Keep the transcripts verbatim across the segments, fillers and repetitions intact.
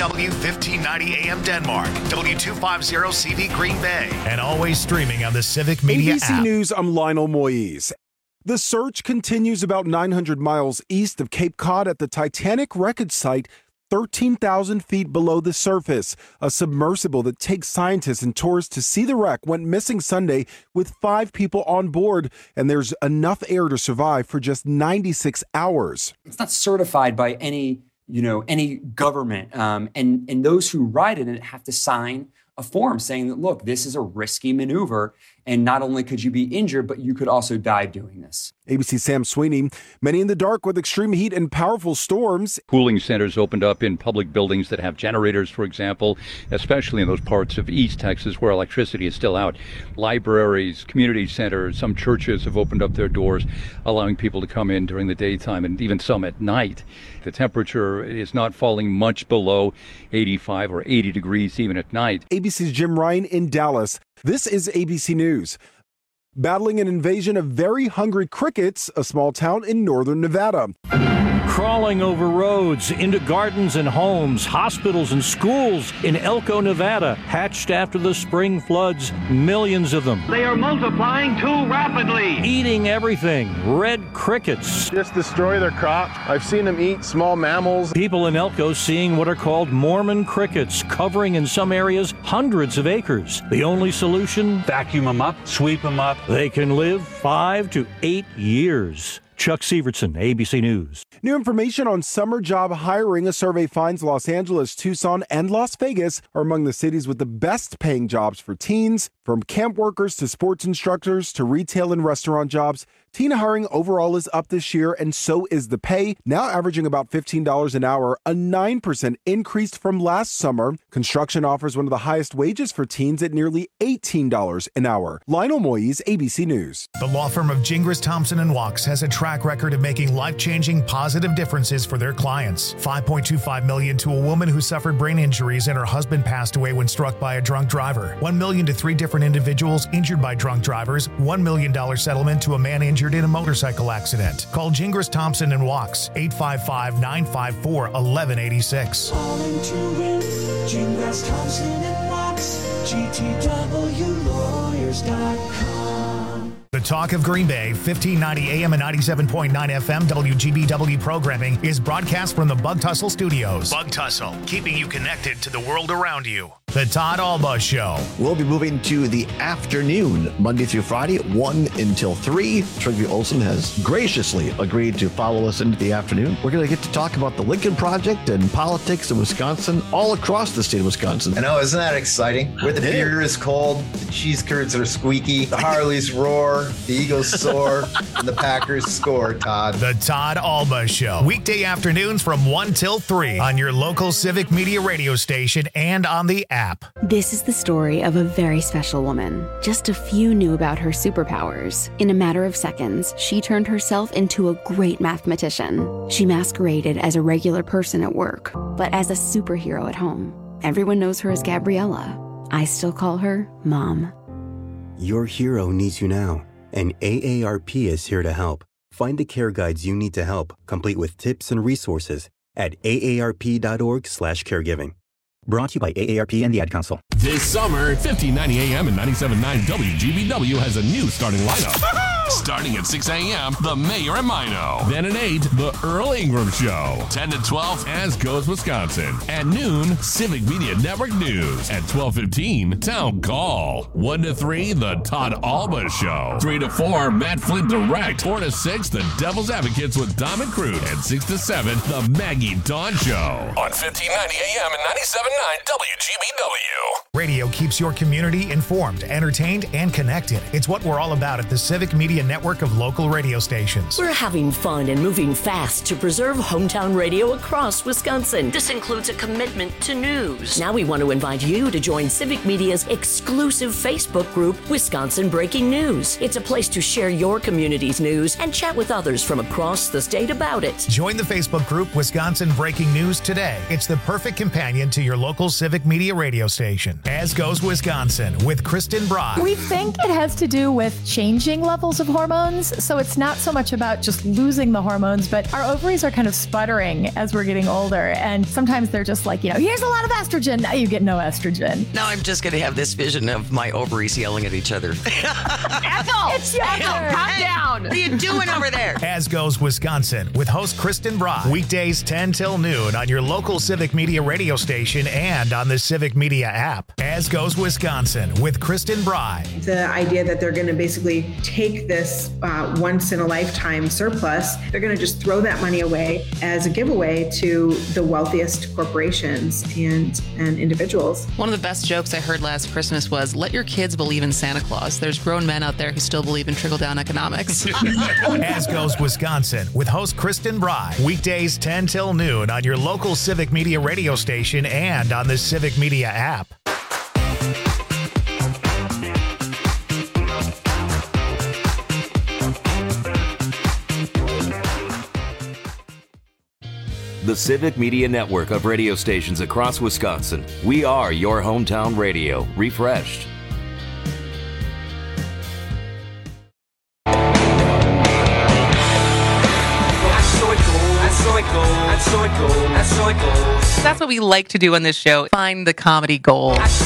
W fifteen ninety A M Denmark, W two fifty C V Green Bay, and always streaming on the Civic Media A B C app. News, I'm Lionel Moise. The search continues about nine hundred miles east of Cape Cod at the Titanic wreckage site, thirteen thousand feet below the surface. A submersible that takes scientists and tourists to see the wreck went missing Sunday with five people on board, and there's enough air to survive for just ninety-six hours. It's not certified by any, you know, any government, um, and and those who ride in it have to sign a form saying that, look, this is a risky maneuver, and not only could you be injured, but you could also die doing this. A B C's Sam Sweeney. Many in the dark with extreme heat and powerful storms. Cooling centers opened up in public buildings that have generators, for example, especially in those parts of East Texas where electricity is still out. Libraries, community centers, some churches have opened up their doors, allowing people to come in during the daytime and even some at night. The temperature is not falling much below eighty-five or eighty degrees even at night. A B C's Jim Ryan in Dallas. This is A B C News. Battling an invasion of very hungry crickets, a small town in northern Nevada. Crawling over roads, into gardens and homes, hospitals and schools in Elko, Nevada. Hatched after the spring floods, millions of them. They are multiplying too rapidly. Eating everything. Red crickets. Just destroy their crop. I've seen them eat small mammals. People in Elko seeing what are called Mormon crickets, covering in some areas hundreds of acres. The only solution? Vacuum them up, sweep them up. They can live five to eight years. Chuck Severson, A B C News. New information on summer job hiring. A survey finds Los Angeles, Tucson, and Las Vegas are among the cities with the best paying jobs for teens. From camp workers to sports instructors to retail and restaurant jobs, teen hiring overall is up this year, and so is the pay, now averaging about fifteen dollars an hour, a nine percent increase from last summer. Construction offers one of the highest wages for teens at nearly eighteen dollars an hour. Lionel Moise, A B C News. The law firm of Gingras, Thompson and Wachs has a track record of making life-changing positive differences for their clients. five point two five million dollars to a woman who suffered brain injuries and her husband passed away when struck by a drunk driver. one million dollars to three different individuals injured by drunk drivers. one million dollars settlement to a man injured in a motorcycle accident. Call Gingras, Thompson and Wachs, eight five five, nine five four, one one eight six. All into it, Gingras, Thompson and Wachs, G T W lawyers dot com. The Talk of Green Bay, fifteen ninety A M and ninety-seven point nine F M W G B W programming is broadcast from the Bug Tussle Studios. Bug Tussle, keeping you connected to the world around you. The Todd Alba Show. We'll be moving to the afternoon, Monday through Friday, one until three. Trygve Olsen has graciously agreed to follow us into the afternoon. We're going to get to talk about the Lincoln Project and politics in Wisconsin, all across the state of Wisconsin. I know, isn't that exciting? Where the beer is cold, the cheese curds are squeaky, the Harleys roar, the Eagles soar, and the Packers score, Todd. The Todd Alba Show. Weekday afternoons from one till three on your local Civic Media radio station and on the app. This is the story of a very special woman. Just a few knew about her superpowers. In a matter of seconds, she turned herself into a great mathematician. She masqueraded as a regular person at work, but as a superhero at home. Everyone knows her as Gabriella. I still call her Mom. Your hero needs you now, and A A R P is here to help. Find the care guides you need to help, complete with tips and resources at A A R P dot org slash caregiving. Brought to you by A A R P and the Ad Council. This summer, fifteen ninety A M and ninety-seven point nine W G B W has a new starting lineup. Starting at six A M, The Mayor and Mino. Then at eight, The Earl Ingram Show. ten to twelve, As Goes Wisconsin. At noon, Civic Media Network News. At twelve fifteen, Town Call. one to three, The Todd Alba Show. three to four, Matt Flint Direct. four to six, The Devil's Advocates with Dom and Crute. And six to seven, The Maggie Dawn Show. On fifteen ninety A M and ninety-seven point nine W G B W. Radio keeps your community informed, entertained, and connected. It's what we're all about at the Civic Media network of local radio stations. We're having fun and moving fast to preserve hometown radio across Wisconsin. This includes a commitment to news. Now we want to invite you to join Civic Media's exclusive Facebook group, Wisconsin Breaking News. It's a place to share your community's news and chat with others from across the state about it. Join the Facebook group Wisconsin Breaking News today. It's the perfect companion to your local Civic Media radio station. As Goes Wisconsin with Kristen Brock. We think it has to do with changing levels of of hormones. So it's not so much about just losing the hormones, but our ovaries are kind of sputtering as we're getting older. And sometimes they're just like, you know, here's a lot of estrogen. Now you get no estrogen. Now I'm just going to have this vision of my ovaries yelling at each other. Ethel! It's your Ethel, calm hey, down. What are you doing over there? As Goes Wisconsin with host Kristen Bry. Weekdays ten till noon on your local Civic Media radio station and on the Civic Media app. As Goes Wisconsin with Kristen Bry. The idea that they're going to basically take this uh, once-in-a-lifetime surplus, they're going to just throw that money away as a giveaway to the wealthiest corporations and, and individuals. One of the best jokes I heard last Christmas was, let your kids believe in Santa Claus. There's grown men out there who still believe in trickle-down economics. As Goes Wisconsin with host Kristen Bry. Weekdays ten till noon on your local Civic Media radio station and on the Civic Media app. The Civic Media network of radio stations across Wisconsin. We are your hometown radio, refreshed. That's what we like to do on this show. Find the comedy gold. I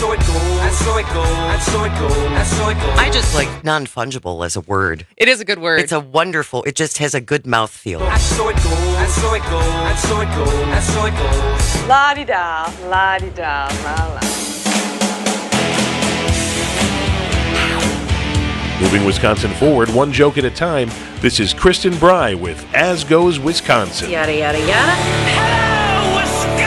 just like non-fungible as a word. It is a good word. It's a wonderful, it just has a good mouthfeel. La-di-da, la-di-da, la-la. Moving Wisconsin forward, one joke at a time. This is Kristen Bry with As Goes Wisconsin. Yada, yada, yada. Hello,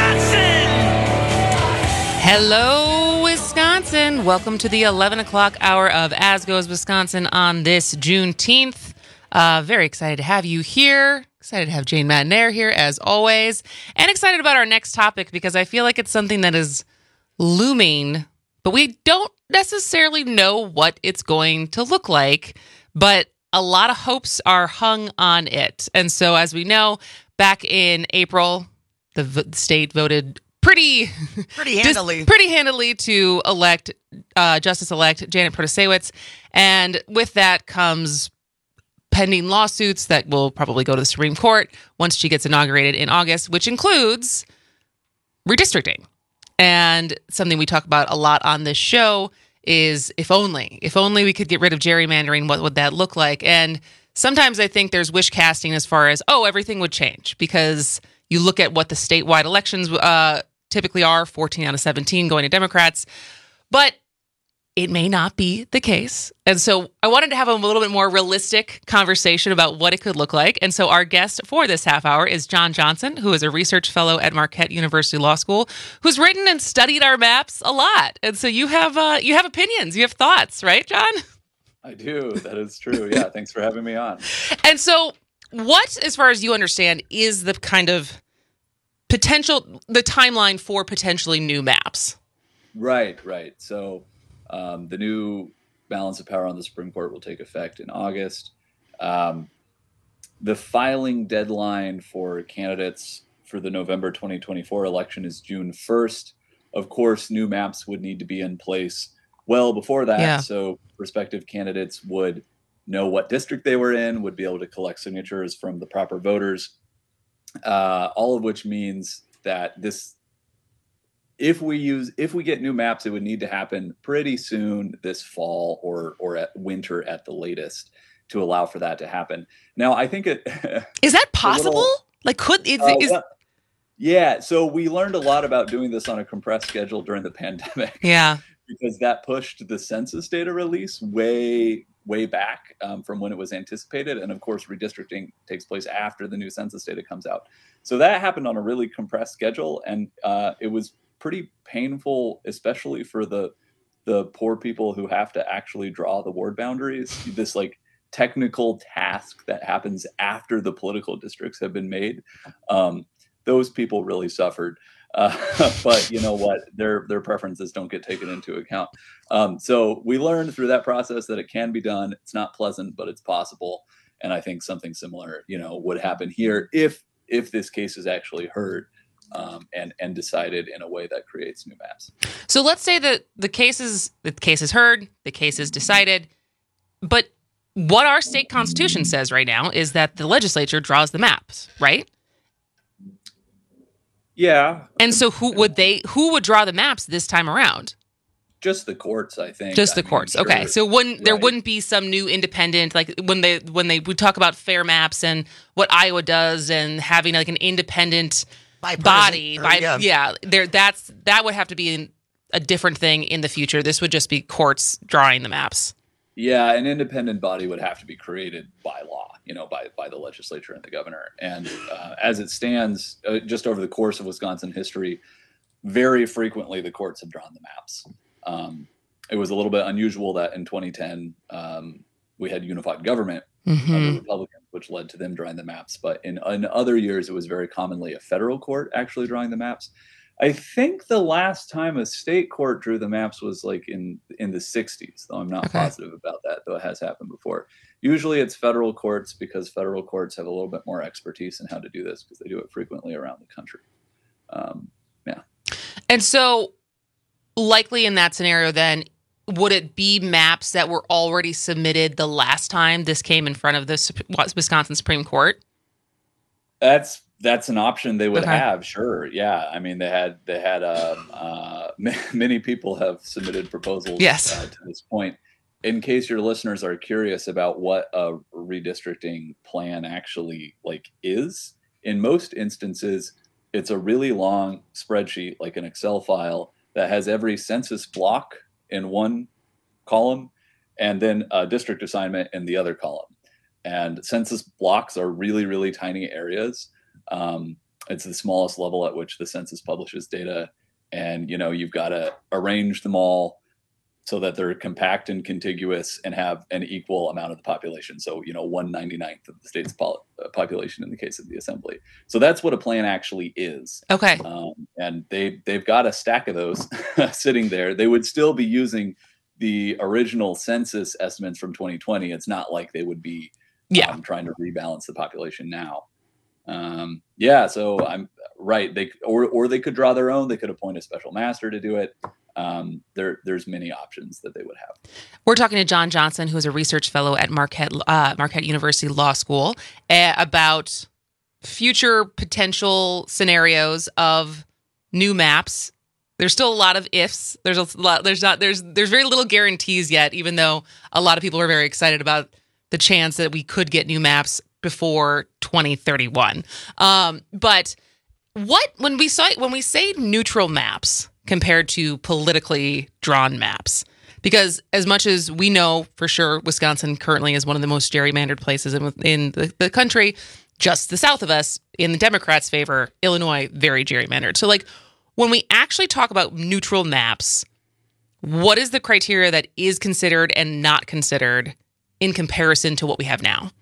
Wisconsin! Hello, Wisconsin. Welcome to the eleven o'clock hour of As Goes Wisconsin on this Juneteenth. Uh, very excited to have you here. Excited to have Jane Madnair here, as always. And excited about our next topic because I feel like it's something that is looming, but we don't necessarily know what it's going to look like, but a lot of hopes are hung on it. And so, as we know, back in April, the v- state voted pretty pretty handily, pretty handily to elect uh, Justice-elect Janet Protasiewicz, and with that comes pending lawsuits that will probably go to the Supreme Court once she gets inaugurated in August, which includes redistricting. And something we talk about a lot on this show is if only, if only we could get rid of gerrymandering, what would that look like? And sometimes I think there's wish casting as far as, oh, everything would change because you look at what the statewide elections uh, typically are, fourteen out of seventeen going to Democrats, but it may not be the case. And so I wanted to have a little bit more realistic conversation about what it could look like. And so our guest for this half hour is John Johnson, who is a research fellow at Marquette University Law School, who's written and studied our maps a lot. And so you have uh, you have opinions, you have thoughts, right, John? I do. That is true. Yeah. Thanks for having me on. And so what, as far as you understand, is the kind of potential, the timeline for potentially new maps? Right, right. So Um, the new balance of power on the Supreme Court will take effect in August. Um, the filing deadline for candidates for the November twenty twenty-four election is June first. Of course, new maps would need to be in place well before that. Yeah. So prospective candidates would know what district they were in, would be able to collect signatures from the proper voters, uh, all of which means that this If we use, if we get new maps, it would need to happen pretty soon this fall or or at winter at the latest to allow for that to happen. Now, I think it is that possible. Little, like, could is, uh, is yeah. So we learned a lot about doing this on a compressed schedule during the pandemic. Yeah, because that pushed the census data release way way back um, from when it was anticipated, and of course, redistricting takes place after the new census data comes out. So that happened on a really compressed schedule, and uh, it was pretty painful, especially for the the poor people who have to actually draw the ward boundaries. This like technical task that happens after the political districts have been made. Um, those people really suffered. Uh, but you know what? Their their preferences don't get taken into account. Um, so we learned through that process that it can be done. It's not pleasant, but it's possible. And I think something similar, you know, would happen here if if this case is actually heard. Um, and and decided in a way that creates new maps. So let's say that the case is the case is heard, the case is decided, but what our state constitution says right now is that the legislature draws the maps, right? Yeah. And so who would they who would draw the maps this time around? Just the courts, I think. Just the I courts. mean, Okay. sure. So wouldn't there Right. wouldn't be some new independent, like when they when they would talk about fair maps and what Iowa does and having like an independent body or, by yeah. yeah, there that's that would have to be in, a different thing in the future. This would just be courts drawing the maps. Yeah, an independent body would have to be created by law, you know, by by the legislature and the governor. And uh, as it stands, uh, just over the course of Wisconsin history, very frequently the courts have drawn the maps. Um, it was a little bit unusual that in twenty ten um, we had unified government Mhm. under Republicans, which led to them drawing the maps. But in, in other years, it was very commonly a federal court actually drawing the maps. I think the last time a state court drew the maps was like in in the sixties, though I'm not Okay. positive about that, though it has happened before. Usually it's federal courts because federal courts have a little bit more expertise in how to do this because they do it frequently around the country. Um, yeah. And so likely in that scenario then would it be maps that were already submitted the last time this came in front of the Sup- Wisconsin Supreme Court? That's that's an option they would Okay. have, sure. Yeah, I mean they had they had um, uh, many people have submitted proposals Yes. uh, to this point. In case your listeners are curious about what a redistricting plan actually like is, in most instances, it's a really long spreadsheet like an Excel file that has every census block in one column and then a district assignment in the other column. And census blocks are really, really tiny areas. Um, it's the smallest level at which the census publishes data. And, you know, you've got to arrange them all so that they're compact and contiguous and have an equal amount of the population. So, you know, one ninety-ninth of the state's pol- uh, population in the case of the assembly. So that's what a plan actually is. Okay. Um, and they, they've got a stack of those sitting there. They would still be using the original census estimates from twenty twenty. It's not like they would be yeah. um, trying to rebalance the population now. Um, yeah, so I'm right. They or or they could draw their own. They could appoint a special master to do it. Um, there there's many options that they would have. We're talking to John Johnson, who is a research fellow at Marquette uh, Marquette University Law School, uh, about future potential scenarios of new maps. There's still a lot of ifs. There's a lot. There's not. There's there's very little guarantees yet. Even though a lot of people are very excited about the chance that we could get new maps before twenty thirty-one. Um, but what when we say when we say neutral maps compared to politically drawn maps, because as much as we know for sure, Wisconsin currently is one of the most gerrymandered places in, in the, the country. Just the south of us, in the Democrats' favor, Illinois, very gerrymandered. So, like, when we actually talk about neutral maps, what is the criteria that is considered and not considered in comparison to what we have now?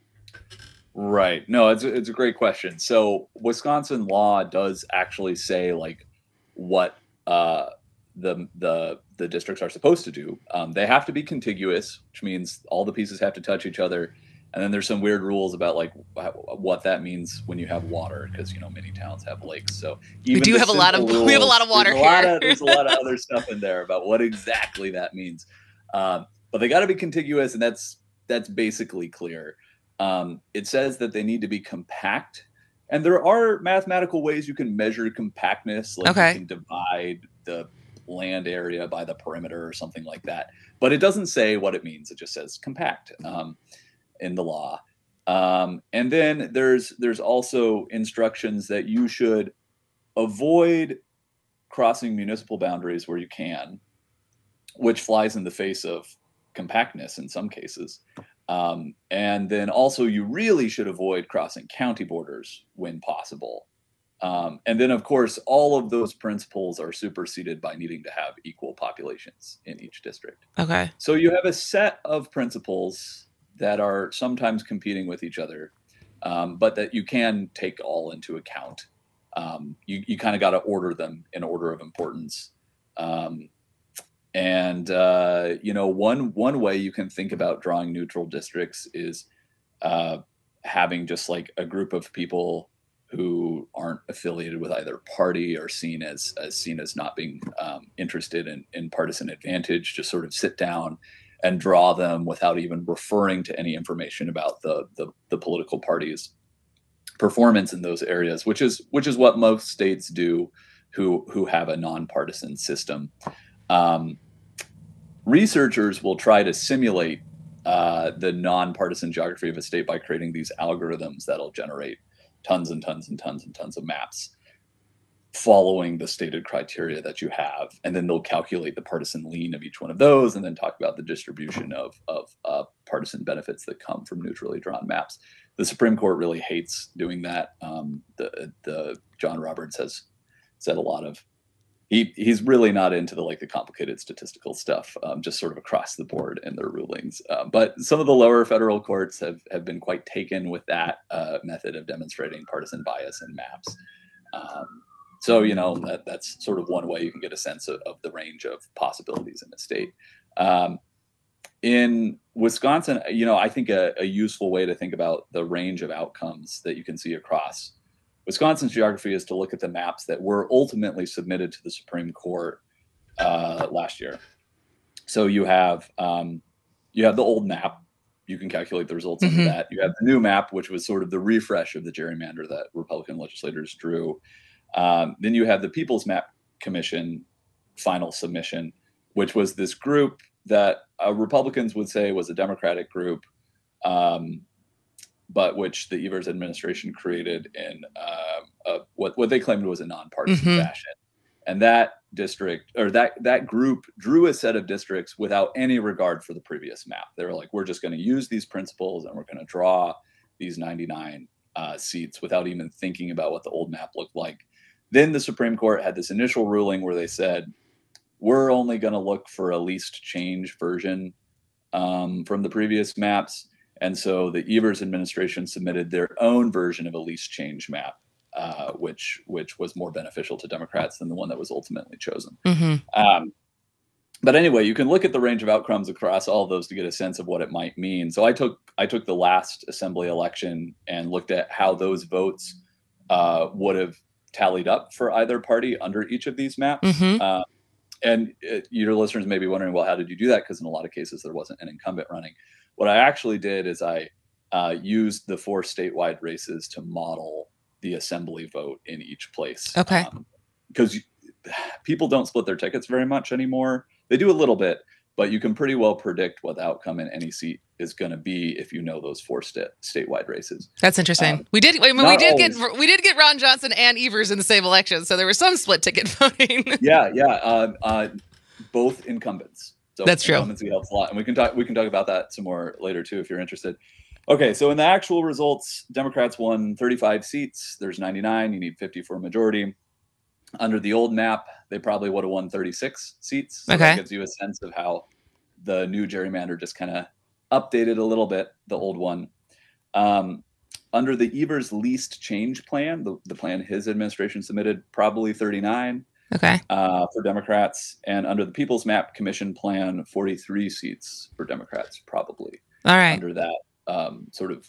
Right. No, it's a, it's a great question. So Wisconsin law does actually say like what uh, the the the districts are supposed to do. Um, they have to be contiguous, which means all the pieces have to touch each other. And then there's some weird rules about like what that means when you have water, because you know many towns have lakes. So even we do the have a lot of simple we have a rules- lot of water there's a lot here. of- there's a lot of other stuff in there about what exactly that means. Um, but they got to be contiguous, and that's that's basically clear. Um, it says that they need to be compact, and there are mathematical ways you can measure compactness. Like Okay. you can divide the land area by the perimeter or something like that. But it doesn't say what it means. It just says compact um, in the law. Um, and then there's there's also instructions that you should avoid crossing municipal boundaries where you can, which flies in the face of compactness in some cases. Um, and then also you really should avoid crossing county borders when possible. Um, and then, of course, all of those principles are superseded by needing to have equal populations in each district. Okay. So you have a set of principles that are sometimes competing with each other, um, but that you can take all into account. Um, you you kind of got to order them in order of importance. Um, and, uh, you know, one one way you can think about drawing neutral districts is uh, having just like a group of people who aren't affiliated with either party or seen as, as seen as not being um, interested in, in partisan advantage, just sort of sit down and draw them without even referring to any information about the the, the political parties' performance in those areas, which is which is what most states do who who have a nonpartisan system. Um, researchers will try to simulate uh, the nonpartisan geography of a state by creating these algorithms that'll generate tons and tons and tons and tons of maps following the stated criteria that you have. And then they'll calculate the partisan lean of each one of those and then talk about the distribution of, of uh, partisan benefits that come from neutrally drawn maps. The Supreme Court really hates doing that. Um, the, the John Roberts has said a lot of, he he's really not into the like the complicated statistical stuff, um, just sort of across the board in their rulings. Uh, but some of the lower federal courts have, have been quite taken with that uh, method of demonstrating partisan bias in maps. Um, so, you know, that, that's sort of one way you can get a sense of, of the range of possibilities in the state. Um, in Wisconsin, you know, I think a, a useful way to think about the range of outcomes that you can see across Wisconsin's geography is to look at the maps that were ultimately submitted to the Supreme Court uh, last year. So you have um, you have the old map. You can calculate the results mm-hmm. of that. You have the new map, which was sort of the refresh of the gerrymander that Republican legislators drew. Um, then you have the People's Map Commission final submission, which was this group that uh, Republicans would say was a Democratic group, um, but which the Evers administration created in uh, a, what what they claimed was a nonpartisan mm-hmm. fashion. And that district or that that group drew a set of districts without any regard for the previous map. They were like, we're just going to use these principles and we're going to draw these ninety-nine uh, seats without even thinking about what the old map looked like. Then the Supreme Court had this initial ruling where they said, we're only going to look for a least change version um, from the previous maps. And so the Evers administration submitted their own version of a least change map, uh, which which was more beneficial to Democrats than the one that was ultimately chosen. Mm-hmm. Um, but anyway, you can look at the range of outcomes across all of those to get a sense of what it might mean. So I took I took the last assembly election and looked at how those votes uh, would have tallied up for either party under each of these maps. Mm-hmm. Uh, and it, your listeners may be wondering, well, how did you do that? Because in a lot of cases, there wasn't an incumbent running. What I actually did is I uh, used the four statewide races to model the assembly vote in each place. Okay. Because um, people don't split their tickets very much anymore. They do a little bit, but you can pretty well predict what the outcome in any seat is going to be if you know those four sta- statewide races. That's interesting. Um, we did. I mean, we did always. get we did get Ron Johnson and Evers in the same election, so there was some split ticket voting. yeah, yeah. Uh, uh, both incumbents. So that's true. Incumbency helps a lot, and we can talk. We can talk about that some more later too, if you're interested. Okay, so in the actual results, Democrats won thirty-five seats. There's ninety-nine. You need fifty for a majority. Under the old map, they probably would have won thirty-six seats. So okay, that gives you a sense of how the new gerrymander just kind of updated a little bit the old one. Um, under the Evers least change plan, the, the plan his administration submitted, probably thirty-nine. Okay. Uh, for Democrats, and under the People's Map Commission plan, forty-three seats for Democrats, probably. All right. Under that um, sort of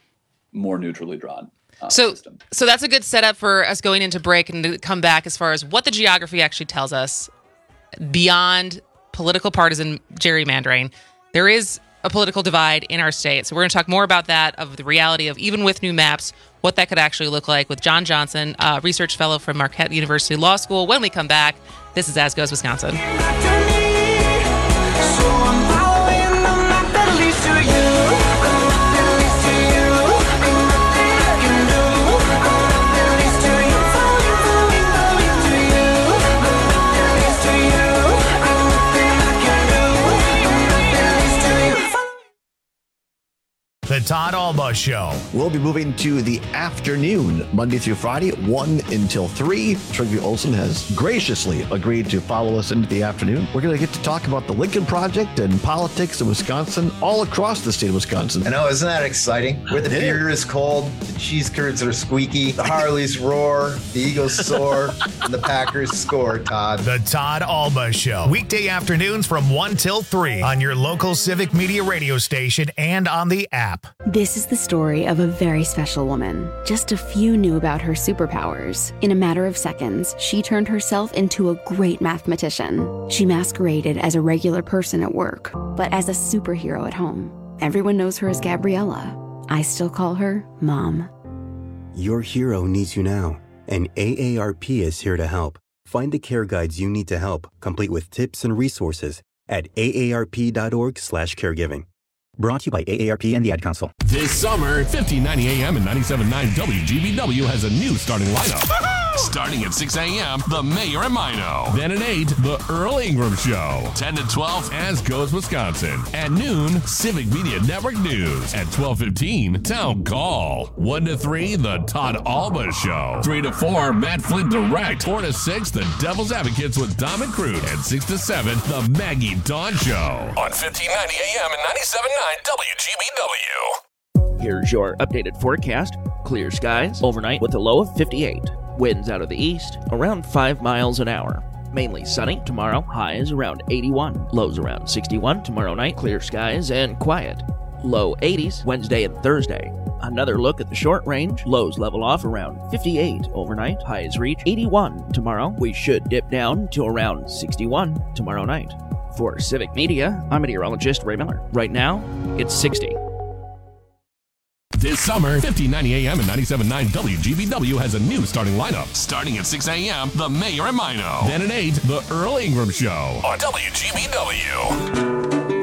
more neutrally drawn uh, so, system. So that's a good setup for us going into break and to come back as far as what the geography actually tells us beyond political partisan gerrymandering. There is a political divide in our state. So we're going to talk more about that, of the reality of even with new maps, what that could actually look like with John Johnson, a research fellow from Marquette University Law School. When we come back, this is As Goes Wisconsin. The Todd Alba Show. We'll be moving to the afternoon, Monday through Friday, one until three. Trygve Olsen has graciously agreed to follow us into the afternoon. We're going to get to talk about the Lincoln Project and politics in Wisconsin, all across the state of Wisconsin. I know, isn't that exciting? Where the beer is cold, the cheese curds are squeaky, the Harleys roar, the Eagles soar, and the Packers score, Todd. The Todd Alba Show. Weekday afternoons from one till three on your local Civic Media radio station and on the app. This is the story of a very special woman. Just a few knew about her superpowers. In a matter of seconds, she turned herself into a great mathematician. She masqueraded as a regular person at work, but as a superhero at home. Everyone knows her as Gabriella. I still call her Mom. Your hero needs you now, and A A R P is here to help. Find the care guides you need to help, complete with tips and resources at A A R P dot org slash caregiving. Brought to you by A A R P and the Ad Council. This summer, fifteen ninety A M and ninety-seven point nine W G B W has a new starting lineup. Starting at six A M, The Mayor and Mino. Then at eight, The Earl Ingram Show. ten to twelve, As Goes Wisconsin. At noon, Civic Media Network News. At twelve fifteen, Town Call. one to three, The Todd Alba Show. three to four, Matt Flint Direct. four to six, The Devil's Advocates with Dom and Crude. And six to seven, The Maggie Dawn Show. On fifteen ninety A M and ninety-seven point nine W G B W. Here's your updated forecast. Clear skies overnight with a low of fifty-eight. Winds out of the east, around five miles an hour. Mainly sunny tomorrow, highs around eighty-one. Lows around sixty-one tomorrow night, clear skies and quiet. Low eighties Wednesday and Thursday. Another look at the short range. Lows level off around fifty-eight overnight. Highs reach eighty-one tomorrow. We should dip down to around sixty-one tomorrow night. For Civic Media, I'm meteorologist Ray Miller. Right now, it's sixty. This summer, fifteen ninety A M and ninety-seven point nine W G B W has a new starting lineup. Starting at six A M, The Mayor and Mino. Then at eight, The Earl Ingram Show. On W G B W.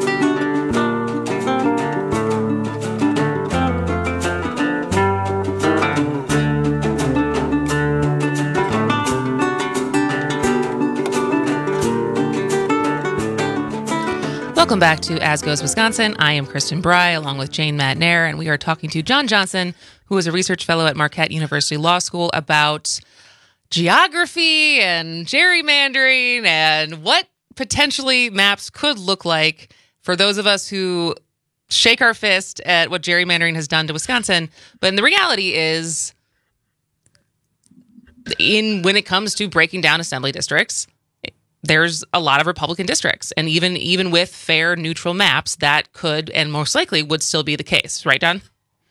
Welcome back to As Goes Wisconsin. I am Kristen Bry, along with Jane Matnair, and we are talking to John Johnson, who is a research fellow at Marquette University Law School, about geography and gerrymandering and what potentially maps could look like for those of us who shake our fist at what gerrymandering has done to Wisconsin. But the reality is, in when it comes to breaking down assembly districts, there's a lot of Republican districts, and even even with fair, neutral maps, that could and most likely would still be the case, right, Don?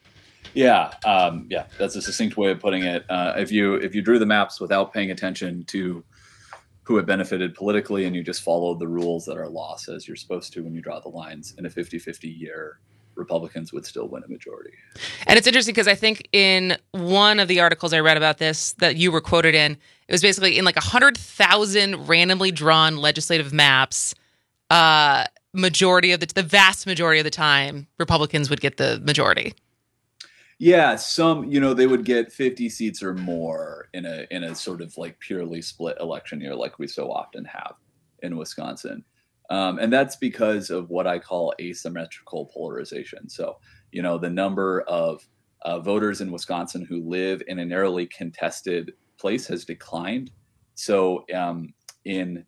Yeah, um, yeah, that's a succinct way of putting it. Uh, if you if you drew the maps without paying attention to who it benefited politically, and you just followed the rules that are law says you're supposed to when you draw the lines in a fifty-fifty year, Republicans would still win a majority. And it's interesting because I think in one of the articles I read about this that you were quoted in, it was basically in like one hundred thousand randomly drawn legislative maps, uh, majority of the, the vast majority of the time, Republicans would get the majority. Yeah, some, you know, they would get fifty seats or more in a in a sort of like purely split election year like we so often have in Wisconsin. Um, and that's because of what I call asymmetrical polarization. So, you know, the number of uh, voters in Wisconsin who live in a narrowly contested place has declined. So um, in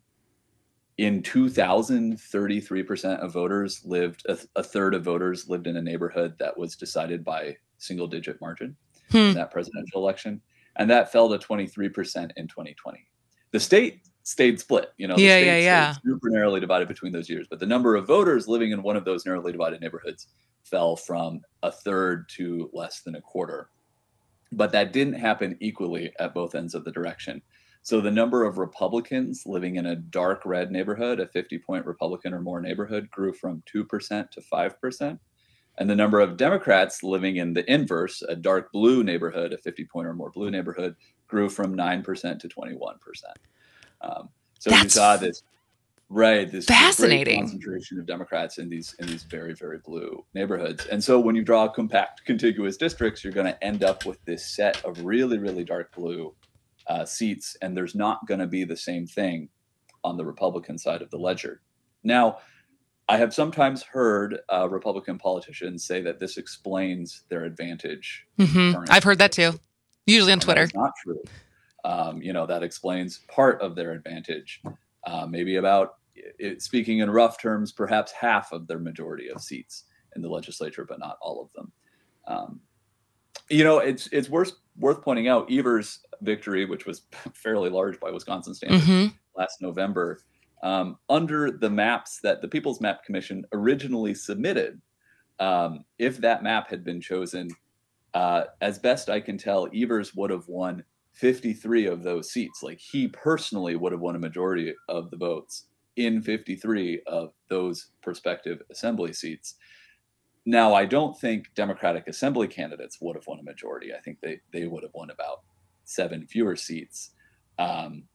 in two thousand, thirty-three percent of voters lived, a, a third of voters lived in a neighborhood that was decided by single digit margin hmm. in that presidential election. And that fell to twenty-three percent in twenty twenty. The state stayed split, you know, the yeah, state yeah, yeah. stayed super narrowly divided between those years. But the number of voters living in one of those narrowly divided neighborhoods fell from a third to less than a quarter. But that didn't happen equally at both ends of the direction. So the number of Republicans living in a dark red neighborhood, a fifty point Republican or more neighborhood, grew from two percent to five percent. And the number of Democrats living in the inverse, a dark blue neighborhood, a fifty point or more blue neighborhood, grew from nine percent to twenty-one percent. Um, so That's you saw this, right, this fascinating great concentration of Democrats in these in these very, very blue neighborhoods. And so when you draw compact, contiguous districts, you're going to end up with this set of really, really dark blue uh, seats, and there's not going to be the same thing on the Republican side of the ledger. Now, I have sometimes heard uh, Republican politicians say that this explains their advantage. Mm-hmm. I've heard that too, usually on Twitter. That's not true. Um, you know, that explains part of their advantage, uh, maybe about, it, speaking in rough terms, perhaps half of their majority of seats in the legislature, but not all of them. Um, you know, it's it's worth, worth pointing out Evers' victory, which was fairly large by Wisconsin standards mm-hmm. last November, um, under the maps that the People's Map Commission originally submitted, um, if that map had been chosen, uh, as best I can tell, Evers would have won fifty-three of those seats. Like he personally would have won a majority of the votes in fifty-three of those prospective assembly seats. Now, I don't think Democratic assembly candidates would have won a majority. I think they, they would have won about seven fewer seats um,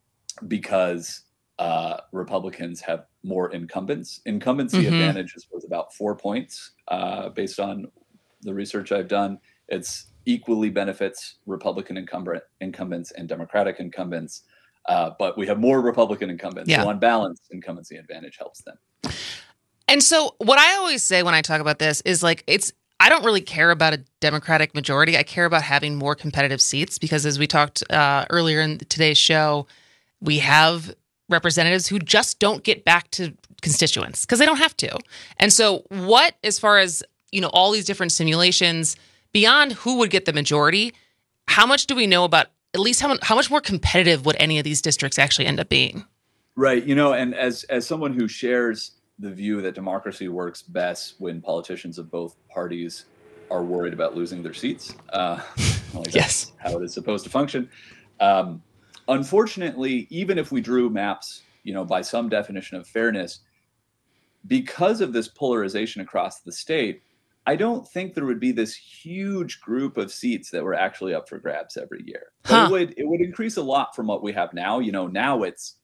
because uh, Republicans have more incumbents. Incumbency Mm-hmm. advantage is worth about four points uh, based on the research I've done. It's equally benefits Republican incumbent, incumbents and Democratic incumbents, uh, but we have more Republican incumbents. Yeah. So on balance, incumbency advantage helps them. And so what I always say when I talk about this is like, it's, I don't really care about a Democratic majority. I care about having more competitive seats because as we talked uh, earlier in today's show, we have representatives who just don't get back to constituents because they don't have to. And so what, as far as, you know, all these different simulations, beyond who would get the majority, how much do we know about at least how, how much more competitive would any of these districts actually end up being? Right. You know, and as as someone who shares the view that democracy works best when politicians of both parties are worried about losing their seats, uh, like yes, that's how it is supposed to function. Um, unfortunately, even if we drew maps, you know, by some definition of fairness, because of this polarization across the state, I don't think there would be this huge group of seats that were actually up for grabs every year. Huh. It would it would increase a lot from what we have now. You know, now it's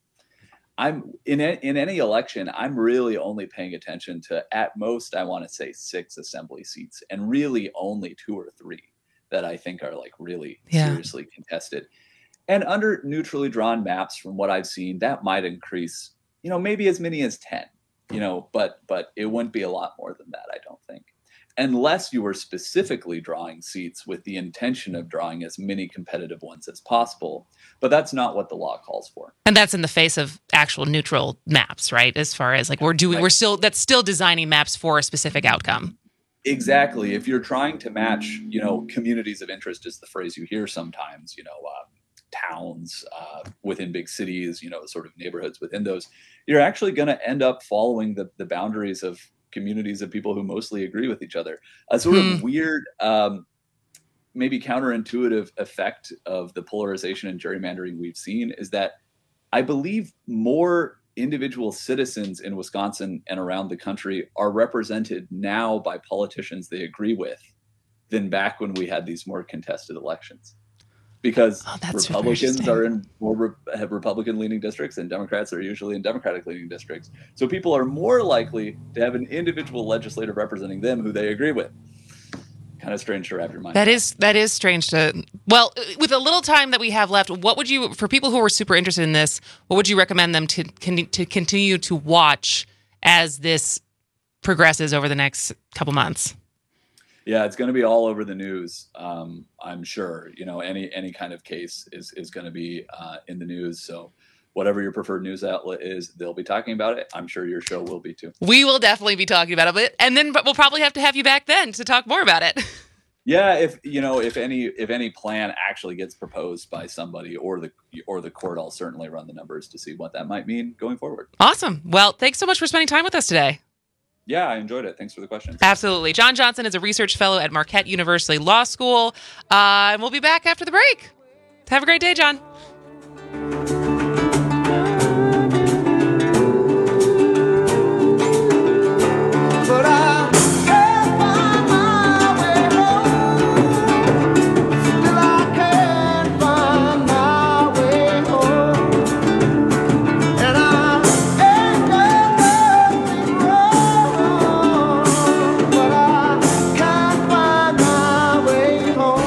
I'm in a, in any election, I'm really only paying attention to at most, I want to say six assembly seats, and really only two or three that I think are like really yeah. seriously contested. And under neutrally drawn maps, from what I've seen, that might increase, you know, maybe as many as ten, you know, but but it wouldn't be a lot more than that, I don't think. Unless you were specifically drawing seats with the intention of drawing as many competitive ones as possible. But that's not what the law calls for. And that's in the face of actual neutral maps, right? As far as like we're doing, right. we're still, that's still designing maps for a specific outcome. Exactly. If you're trying to match, you know, communities of interest is the phrase you hear sometimes, you know, uh, towns uh, within big cities, you know, sort of neighborhoods within those, you're actually going to end up following the, the boundaries of communities of people who mostly agree with each other. A sort hmm. of weird, um, maybe counterintuitive effect of the polarization and gerrymandering we've seen is that I believe more individual citizens in Wisconsin and around the country are represented now by politicians they agree with than back when we had these more contested elections. Because oh, Republicans are in more have Republican leaning districts and Democrats are usually in Democratic leaning districts. So people are more likely to have an individual legislator representing them who they agree with. Kind of strange to wrap your mind That around. is that is strange to, well, with a little time that we have left, what would you, for people who are super interested in this, what would you recommend them to to continue to watch as this progresses over the next couple months? Yeah, it's going to be all over the news. Um, I'm sure, you know, any any kind of case is is going to be uh, in the news. So whatever your preferred news outlet is, they'll be talking about it. I'm sure your show will be too. We will definitely be talking about it, and then we'll probably have to have you back then to talk more about it. Yeah, if you know, if any if any plan actually gets proposed by somebody or the or the court, I'll certainly run the numbers to see what that might mean going forward. Awesome. Well, thanks so much for spending time with us today. Yeah, I enjoyed it. Thanks for the questions. Absolutely. John Johnson is a research fellow at Marquette University Law School. Uh, and we'll be back after the break. Have a great day, John. But I can't find my way home. Still I can't find my way home. And I ain't done nothing wrong. But I can't find my way home.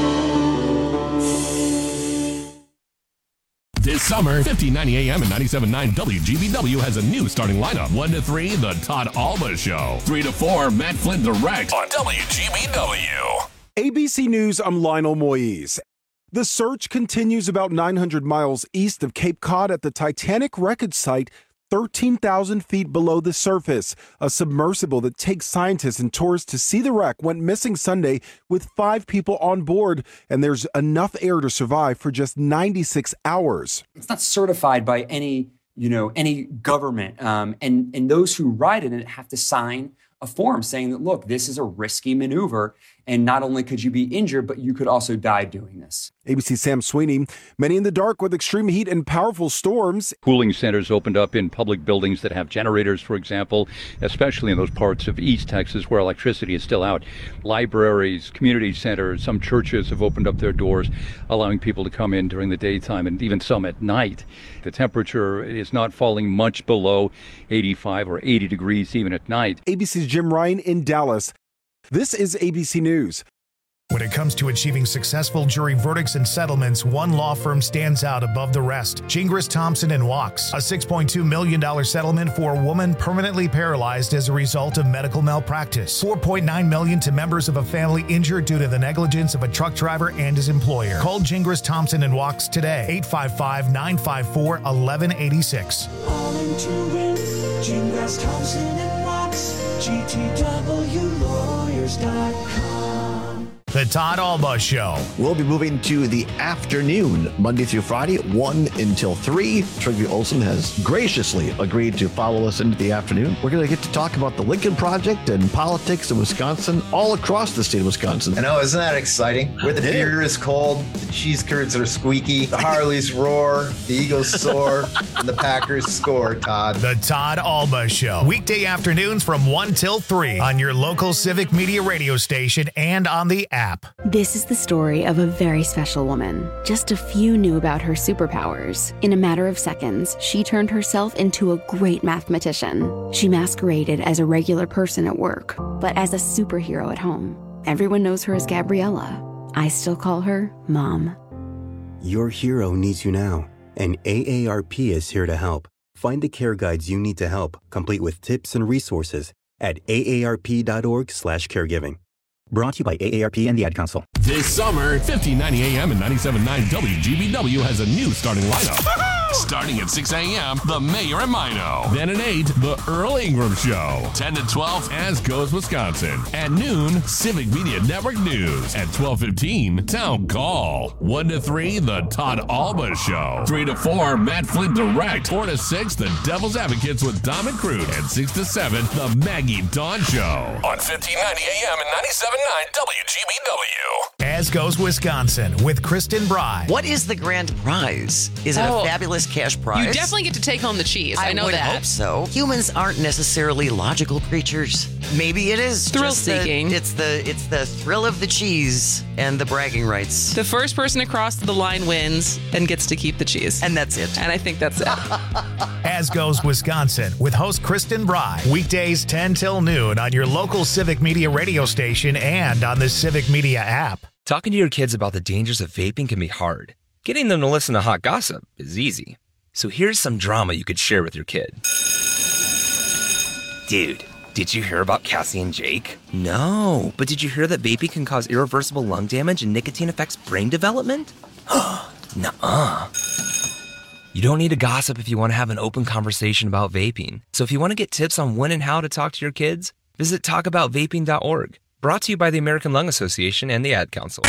This summer, fifteen ninety A M and ninety-seven point nine W G B W has a new starting lineup. one to three, The Todd Alba Show. three to four, Matt Flynn Direct on W G B W. A B C News, I'm Lionel Moise. The search continues about nine hundred miles east of Cape Cod at the Titanic wreckage site, thirteen thousand feet below the surface. A submersible that takes scientists and tourists to see the wreck went missing Sunday with five people on board, and there's enough air to survive for just ninety-six hours. It's not certified by any, you know, any government, um, and and those who ride in it have to sign a form saying that, look, this is a risky maneuver. And not only could you be injured, but you could also die doing this. A B C's Sam Sweeney. Many in the dark with extreme heat and powerful storms. Cooling centers opened up in public buildings that have generators, for example, especially in those parts of East Texas where electricity is still out. Libraries, community centers, some churches have opened up their doors, allowing people to come in during the daytime and even some at night. The temperature is not falling much below eighty-five or eighty degrees even at night. A B C's Jim Ryan in Dallas. This is A B C News. When it comes to achieving successful jury verdicts and settlements, one law firm stands out above the rest. Gingras, Thompson and Wachs, a six point two million dollars settlement for a woman permanently paralyzed as a result of medical malpractice. four point nine million dollars to members of a family injured due to the negligence of a truck driver and his employer. Call Gingras, Thompson and Wachs today, eight five five, nine five four, one one eight six. All in to win, Gingras, Thompson and Wachs, G T W lawyers dot com. The Todd Alba Show. We'll be moving to the afternoon, Monday through Friday, one until three. Trygve Olsen has graciously agreed to follow us into the afternoon. We're going to get to talk about the Lincoln Project and politics in Wisconsin, all across the state of Wisconsin. I know, isn't that exciting? Where the beer is cold, the cheese curds are squeaky, the Harleys roar, the Eagles soar, and the Packers score, Todd. The Todd Alba Show. Weekday afternoons from one till three on your local Civic Media radio station and on the app. This is the story of a very special woman. Just a few knew about her superpowers. In a matter of seconds, she turned herself into a great mathematician. She masqueraded as a regular person at work, but as a superhero at home. Everyone knows her as Gabriella. I still call her Mom. Your hero needs you now, and A A R P is here to help. Find the care guides you need to help, complete with tips and resources at A A R P dot org slash caregiving. Brought to you by A A R P and the Ad Council. This summer, fifteen ninety A M and ninety-seven point nine W G B W has a new starting lineup. Starting at six A M, The Mayor and Mino. Then at eight, The Earl Ingram Show. ten to twelve, As Goes Wisconsin. At noon, Civic Media Network News. At twelve fifteen, Town Call. one to three, The Todd Alba Show. three to four, Matt Flint Direct. four to six, The Devil's Advocates with Dom and Crude. And six to seven, The Maggie Dawn Show. On fifteen ninety A M and ninety-seven point nine W G B W. As Goes Wisconsin with Kristen Bry. What is the grand prize? Is it Oh. a fabulous cash prize? You definitely get to take home the cheese. I, I know would that. hope so. Humans aren't necessarily logical creatures. Maybe it is Thrill just the- seeking. it's the it's the thrill of the cheese and the bragging rights. The first person across the line wins and gets to keep the cheese. And that's it. And I think that's it. As Goes Wisconsin with host Kristen Bry. Weekdays ten till noon on your local Civic Media radio station and on the Civic Media app. Talking to your kids about the dangers of vaping can be hard. Getting them to listen to hot gossip is easy. So here's some drama you could share with your kid. Dude, did you hear about Cassie and Jake? No, but did you hear that vaping can cause irreversible lung damage and nicotine affects brain development? Nuh-uh. You don't need to gossip if you want to have an open conversation about vaping. So if you want to get tips on when and how to talk to your kids, visit talk about vaping dot org. Brought to you by the American Lung Association and the Ad Council.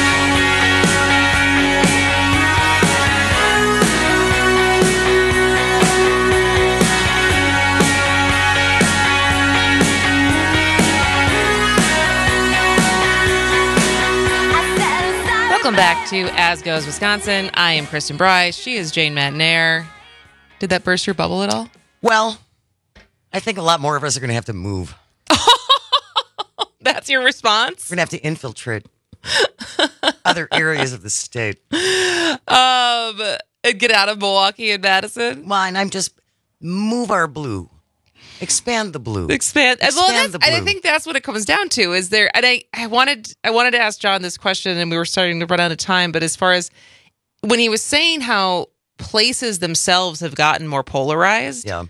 Welcome back to As Goes Wisconsin. I am Kristen Bry. She is Jane Matnair. Did that burst your bubble at all? Well, I think a lot more of us are going to have to move. That's your response? We're going to have to infiltrate other areas of the state. Um, get out of Milwaukee and Madison? Well, and I'm just move our blue. Expand the blue. Expand. Expand well, that's, the blue. and I think that's what it comes down to. Is there? And I, I wanted, I wanted to ask John this question, and we were starting to run out of time. But as far as when he was saying how places themselves have gotten more polarized, yeah,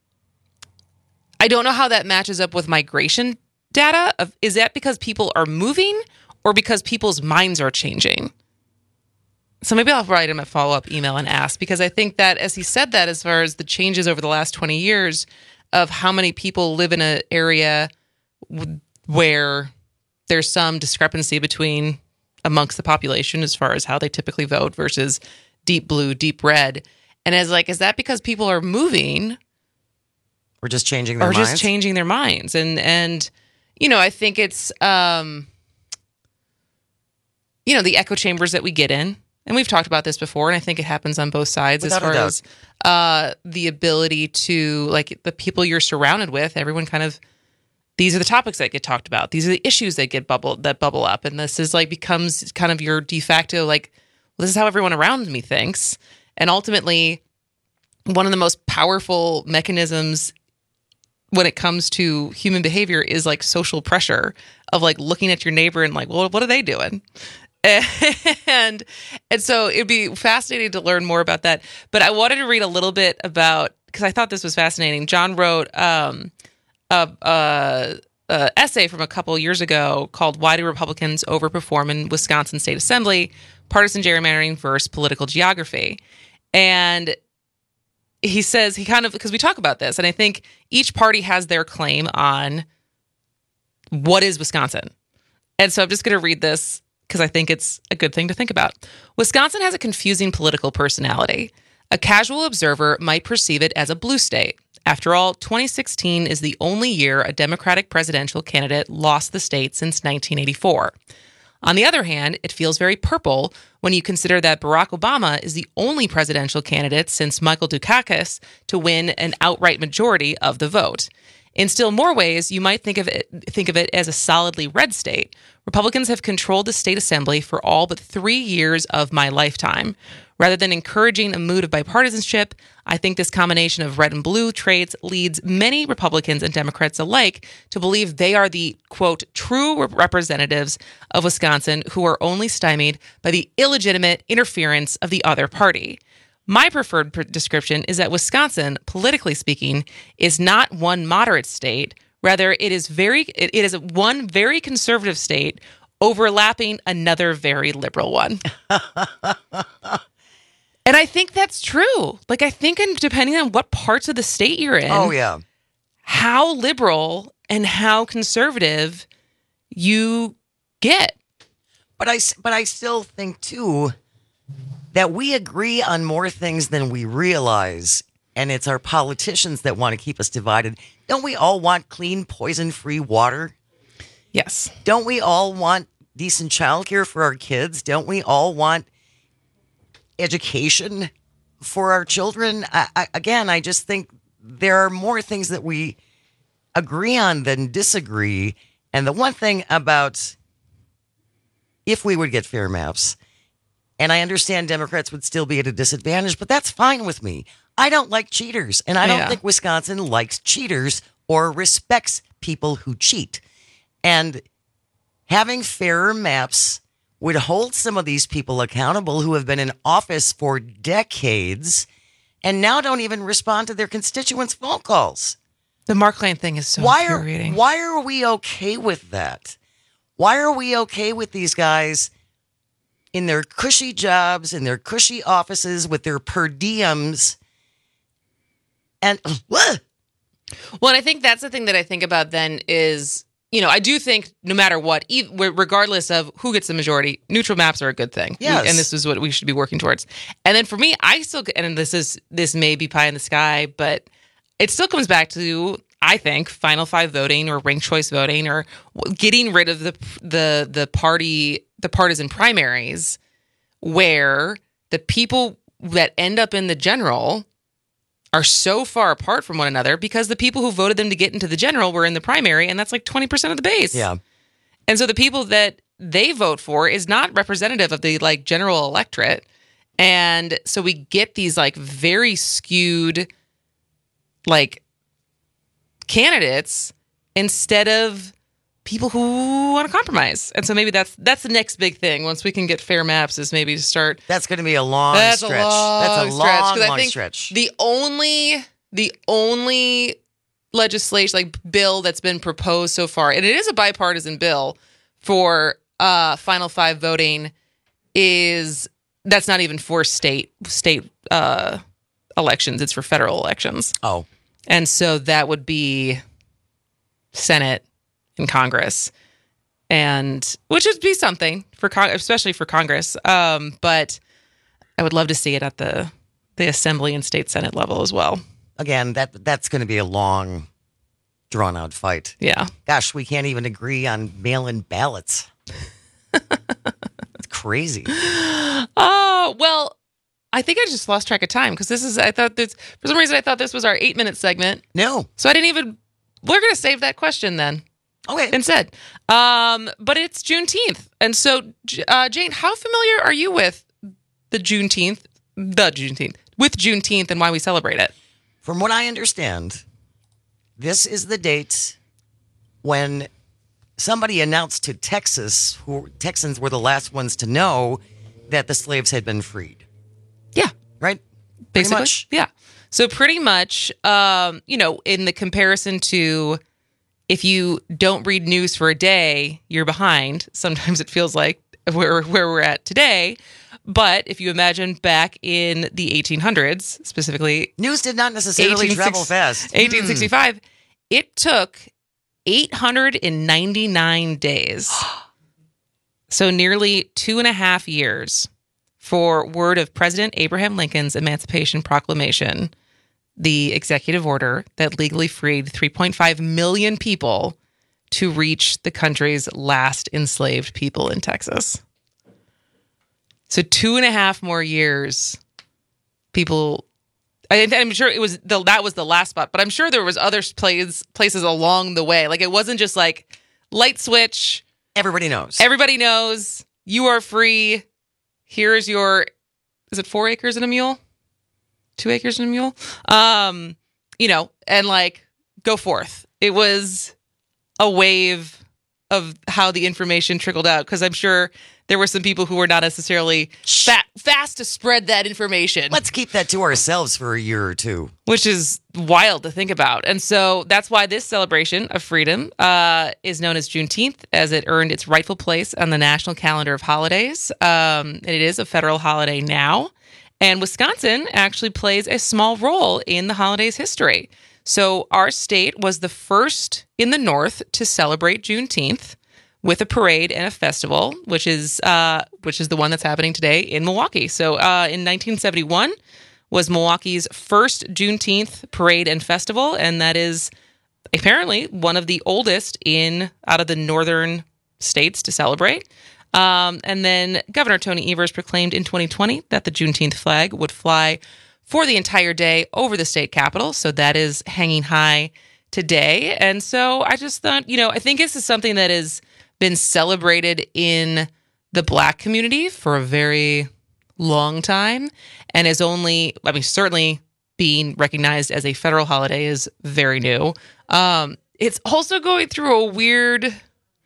I don't know how that matches up with migration data. Of is that because people are moving, or because people's minds are changing? So maybe I'll write him a follow-up email and ask, because I think that as he said that, as far as the changes over the last twenty years of how many people live in an area w- where there's some discrepancy between amongst the population as far as how they typically vote versus deep blue, deep red. And as like, is that because people are moving, Or just changing their or minds? just changing their minds. And, and you know, I think it's, um, you know, the echo chambers that we get in. And we've talked about this before, and I think it happens on both sides Without as far a doubt. as uh, the ability to, like, the people you're surrounded with, everyone kind of, these are the topics that get talked about. These are the issues that get bubble that bubble up. And this is, like, becomes kind of your de facto, like, well, this is how everyone around me thinks. And ultimately, one of the most powerful mechanisms when it comes to human behavior is, like, social pressure of, like, looking at your neighbor and, like, well, what are they doing? And and so it'd be fascinating to learn more about that. But I wanted to read a little bit about, because I thought this was fascinating. John wrote um, a, a, a essay from a couple years ago called "Why Do Republicans Overperform in Wisconsin State Assembly? Partisan Gerrymandering versus Political Geography." And he says, he kind of, because we talk about this, and I think each party has their claim on what is Wisconsin. And so I'm just going to read this, because I think it's a good thing to think about. Wisconsin has a confusing political personality. A casual observer might perceive it as a blue state. After all, twenty sixteen is the only year a Democratic presidential candidate lost the state since nineteen eighty-four. On the other hand, it feels very purple when you consider that Barack Obama is the only presidential candidate since Michael Dukakis to win an outright majority of the vote. In still more ways, you might think of it think of it as a solidly red state. Republicans have controlled the state assembly for all but three years of my lifetime. Rather than encouraging a mood of bipartisanship, I think this combination of red and blue traits leads many Republicans and Democrats alike to believe they are the, quote, true representatives of Wisconsin who are only stymied by the illegitimate interference of the other party. My preferred pr- description is that Wisconsin, politically speaking, is not one moderate state. Rather, it is very it, it is one very conservative state overlapping another very liberal one. And I think that's true. Like, I think in, depending on what parts of the state you're in, Oh, yeah. how liberal and how conservative you get. But I, s- but I still think, too, that we agree on more things than we realize, and it's our politicians that want to keep us divided. Don't we all want clean, poison-free water? Yes. Don't we all want decent childcare for our kids? Don't we all want education for our children? I, I, again, I just think there are more things that we agree on than disagree. And the one thing about if we would get fair maps, and I understand Democrats would still be at a disadvantage, but that's fine with me. I don't like cheaters, and I don't Yeah. think Wisconsin likes cheaters or respects people who cheat. And having fairer maps would hold some of these people accountable who have been in office for decades and now don't even respond to their constituents' phone calls. The Mark Lane thing is so why are, infuriating. why are we okay with that? Why are we okay with these guys in their cushy jobs, in their cushy offices, with their per diems? And what? Well, and I think that's the thing that I think about then is, you know, I do think no matter what, e- regardless of who gets the majority, neutral maps are a good thing. Yes. And this is what we should be working towards. And then for me, I still, and this is, this may be pie in the sky, but it still comes back to, I think, final five voting or ranked choice voting or getting rid of the, the, the party, the partisan primaries where the people that end up in the general are so far apart from one another because the people who voted them to get into the general were in the primary, and that's like twenty percent of the base. Yeah. And so the people that they vote for is not representative of the like general electorate. And so we get these like very skewed like candidates instead of people who want to compromise. And so maybe that's that's the next big thing. Once we can get fair maps is maybe to start. That's going to be a long That's stretch. a long That's a stretch. long, 'Cause I long think stretch. The only the only legislation like bill that's been proposed so far, and it is a bipartisan bill for uh, final five voting, is that's not even for state state uh, elections. It's for federal elections. Oh, and so that would be Senate and Congress, and which would be something for Con- especially for Congress. Um, but I would love to see it at the the Assembly and State Senate level as well. again, that that's going to be a long, drawn-out fight. Yeah. Gosh, we can't even agree on mail-in ballots. It's crazy. Oh, well, I think I just lost track of time because this is, I thought this, for some reason, I thought this was our eight-minute segment. No. So I didn't even, we're going to save that question then. Okay. Instead. Um, but it's Juneteenth. And so, uh, Jane, how familiar are you with the Juneteenth, the Juneteenth, with Juneteenth and why we celebrate it? From what I understand, this is the date when somebody announced to Texas, who Texans were the last ones to know that the slaves had been freed. Yeah. Right? Basically. Pretty much. Yeah. So pretty much, um, you know, in the comparison to if you don't read news for a day, you're behind. Sometimes it feels like where, where we're at today. But if you imagine back in the eighteen hundreds, specifically... News did not necessarily travel fast. eighteen sixty-five, hmm. It took eight hundred ninety-nine days. So nearly two and a half years for word of President Abraham Lincoln's Emancipation Proclamation, the executive order that legally freed three point five million people to reach the country's last enslaved people in Texas. So two and a half more years, people, I, I'm sure it was the, that was the last spot, but I'm sure there was other places, places along the way. Like it wasn't just like light switch. Everybody knows. Everybody knows you are free. Here's your, is it four acres and a mule? Two acres and a mule? Um, you know, and like go forth. It was a wave of how the information trickled out. Cause I'm sure there were some people who were not necessarily fat, fast to spread that information. Let's keep that to ourselves for a year or two. Which is wild to think about. And so that's why this celebration of freedom uh, is known as Juneteenth, as it earned its rightful place on the national calendar of holidays. Um, and it is a federal holiday now. And Wisconsin actually plays a small role in the holiday's history. So our state was the first in the North to celebrate Juneteenth with a parade and a festival, which is uh, which is the one that's happening today in Milwaukee. So uh, in nineteen seventy-one was Milwaukee's first Juneteenth parade and festival, and that is apparently one of the oldest in out of the northern states to celebrate. Um, and then Governor Tony Evers proclaimed in twenty twenty that the Juneteenth flag would fly for the entire day over the state capitol. So that is hanging high today. And so I just thought, you know, I think this is something that is been celebrated in the Black community for a very long time and is only, I mean, certainly being recognized as a federal holiday is very new. Um, it's also going through a weird,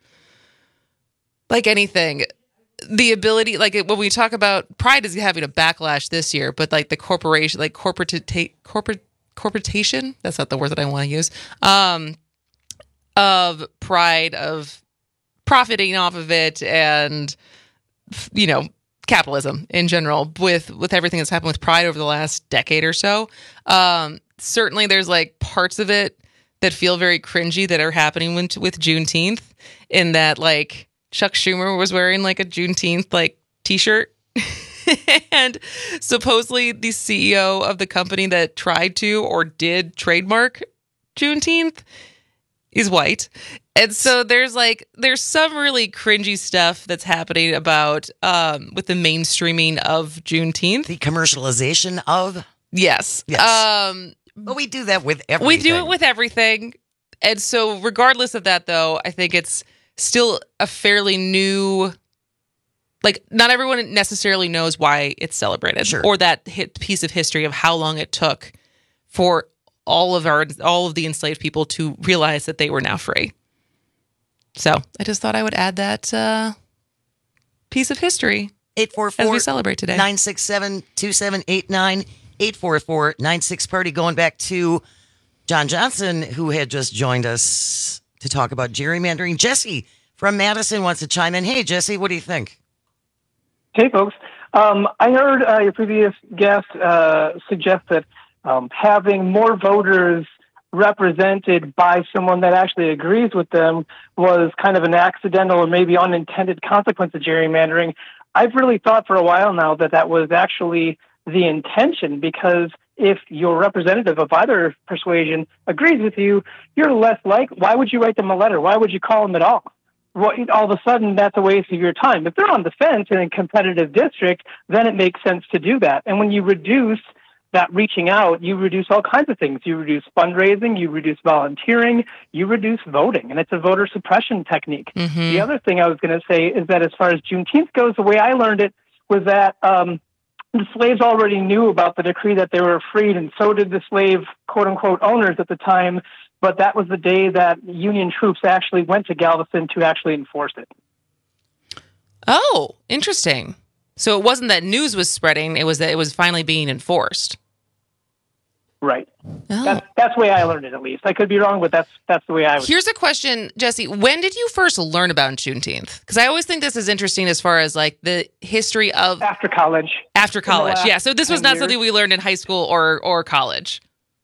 like anything, the ability, like when we talk about Pride is having a backlash this year, but like the corporation, like corporate, corporate, corporation, that's not the word that I want to use, um, of Pride, of profiting off of it, and you know, capitalism in general with with everything that's happened with Pride over the last decade or so. Um, certainly, there's like parts of it that feel very cringy that are happening with, with Juneteenth. In that, like Chuck Schumer was wearing like a Juneteenth like T-shirt, and supposedly the C E O of the company that tried to or did trademark Juneteenth is white. And so there's like, there's some really cringy stuff that's happening about, um, with the mainstreaming of Juneteenth. The commercialization of? Yes. Yes. Um, but we do that with everything. We do it with everything. And so regardless of that, though, I think it's still a fairly new, like not everyone necessarily knows why it's celebrated, sure, or that hit piece of history of how long it took for all of our, all of the enslaved people to realize that they were now free. So I just thought I would add that uh, piece of history eight four four, as we celebrate today. nine six seven, two seven eight nine, eight four four, nine six party. Going back to John Johnson, who had just joined us to talk about gerrymandering. Jesse from Madison wants to chime in. Hey, Jesse, what do you think? Hey, folks. Um, I heard uh, your previous guest uh, suggest that um, having more voters represented by someone that actually agrees with them was kind of an accidental or maybe unintended consequence of gerrymandering. I've really thought for a while now that that was actually the intention, because if your representative of either persuasion agrees with you, you're less like, why would you write them a letter? Why would you call them at all? Well, all of a sudden, that's a waste of your time. If they're on the fence in a competitive district, then it makes sense to do that. And when you reduce that reaching out, you reduce all kinds of things. You reduce fundraising, you reduce volunteering, you reduce voting, and it's a voter suppression technique. Mm-hmm. The other thing I was going to say is that as far as Juneteenth goes, the way I learned it was that um, the slaves already knew about the decree that they were freed, and so did the slave, quote-unquote, owners at the time. But that was the day that Union troops actually went to Galveston to actually enforce it. Oh, interesting. So it wasn't that news was spreading; it was that it was finally being enforced. Right. Oh. That's that's the way I learned it. At least I could be wrong, but that's that's the way I was. Here's a question, Jesse. When did you first learn about Juneteenth? Because I always think this is interesting as far as like the history of after college. After college, yeah. So this was not years. something we learned in high school or or college.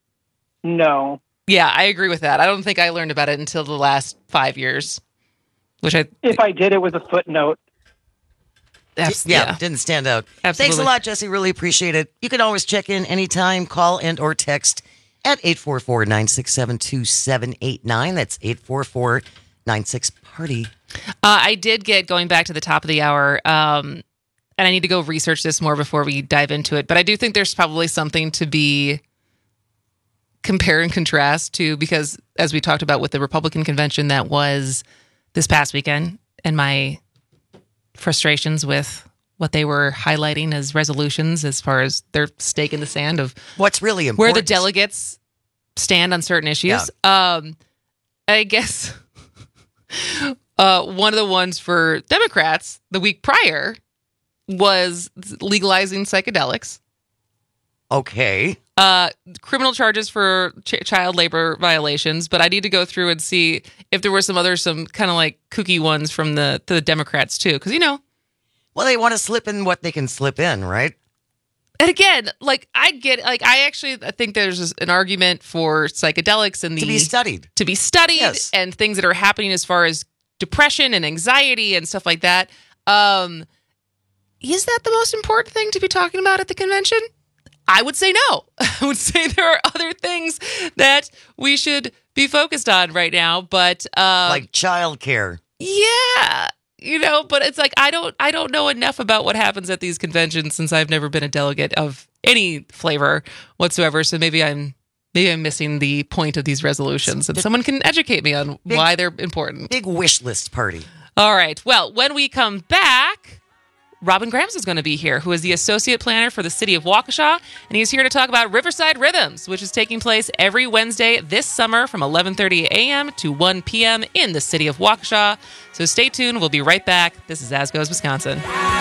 No. Yeah, I agree with that. I don't think I learned about it until the last five years, which I... If I did, it was a footnote. Abs- yeah, yeah, didn't stand out. Absolutely. Thanks a lot, Jesse. Really appreciate it. You can always check in anytime, call and or text at eight four four, nine six seven, two seven eight nine. That's eight four four, nine six, party. Uh, I did get, going back to the top of the hour, um, and I need to go research this more before we dive into it, but I do think there's probably something to be... compare and contrast to, because as we talked about with the Republican convention that was this past weekend and my frustrations with what they were highlighting as resolutions as far as their stake in the sand of what's really important, where the delegates stand on certain issues. Yeah. Um, I guess uh, one of the ones for Democrats the week prior was legalizing psychedelics. Okay. Uh, criminal charges for ch- child labor violations, but I need to go through and see if there were some other, some kind of like kooky ones from the the Democrats too, because you know, well, they want to slip in what they can slip in, right? And again, like I get, like I actually I think there's an argument for psychedelics and the to be studied, to be studied, yes. and things that are happening as far as depression and anxiety and stuff like that. Um, is that the most important thing to be talking about at the convention? I would say no. I would say there are other things that we should be focused on right now, but um, like childcare. Yeah, you know, but it's like I don't, I don't know enough about what happens at these conventions since I've never been a delegate of any flavor whatsoever. So maybe I'm, maybe I'm missing the point of these resolutions, and someone can educate me on big, why they're important. Big wish list party. All right. Well, when we come back, Robin Grams is going to be here, who is the associate planner for the city of Waukesha, and he's here to talk about Riverside Rhythms, which is taking place every Wednesday this summer from eleven thirty a.m. to one p.m. in the city of Waukesha. So stay tuned. We'll be right back. This is As Goes Wisconsin.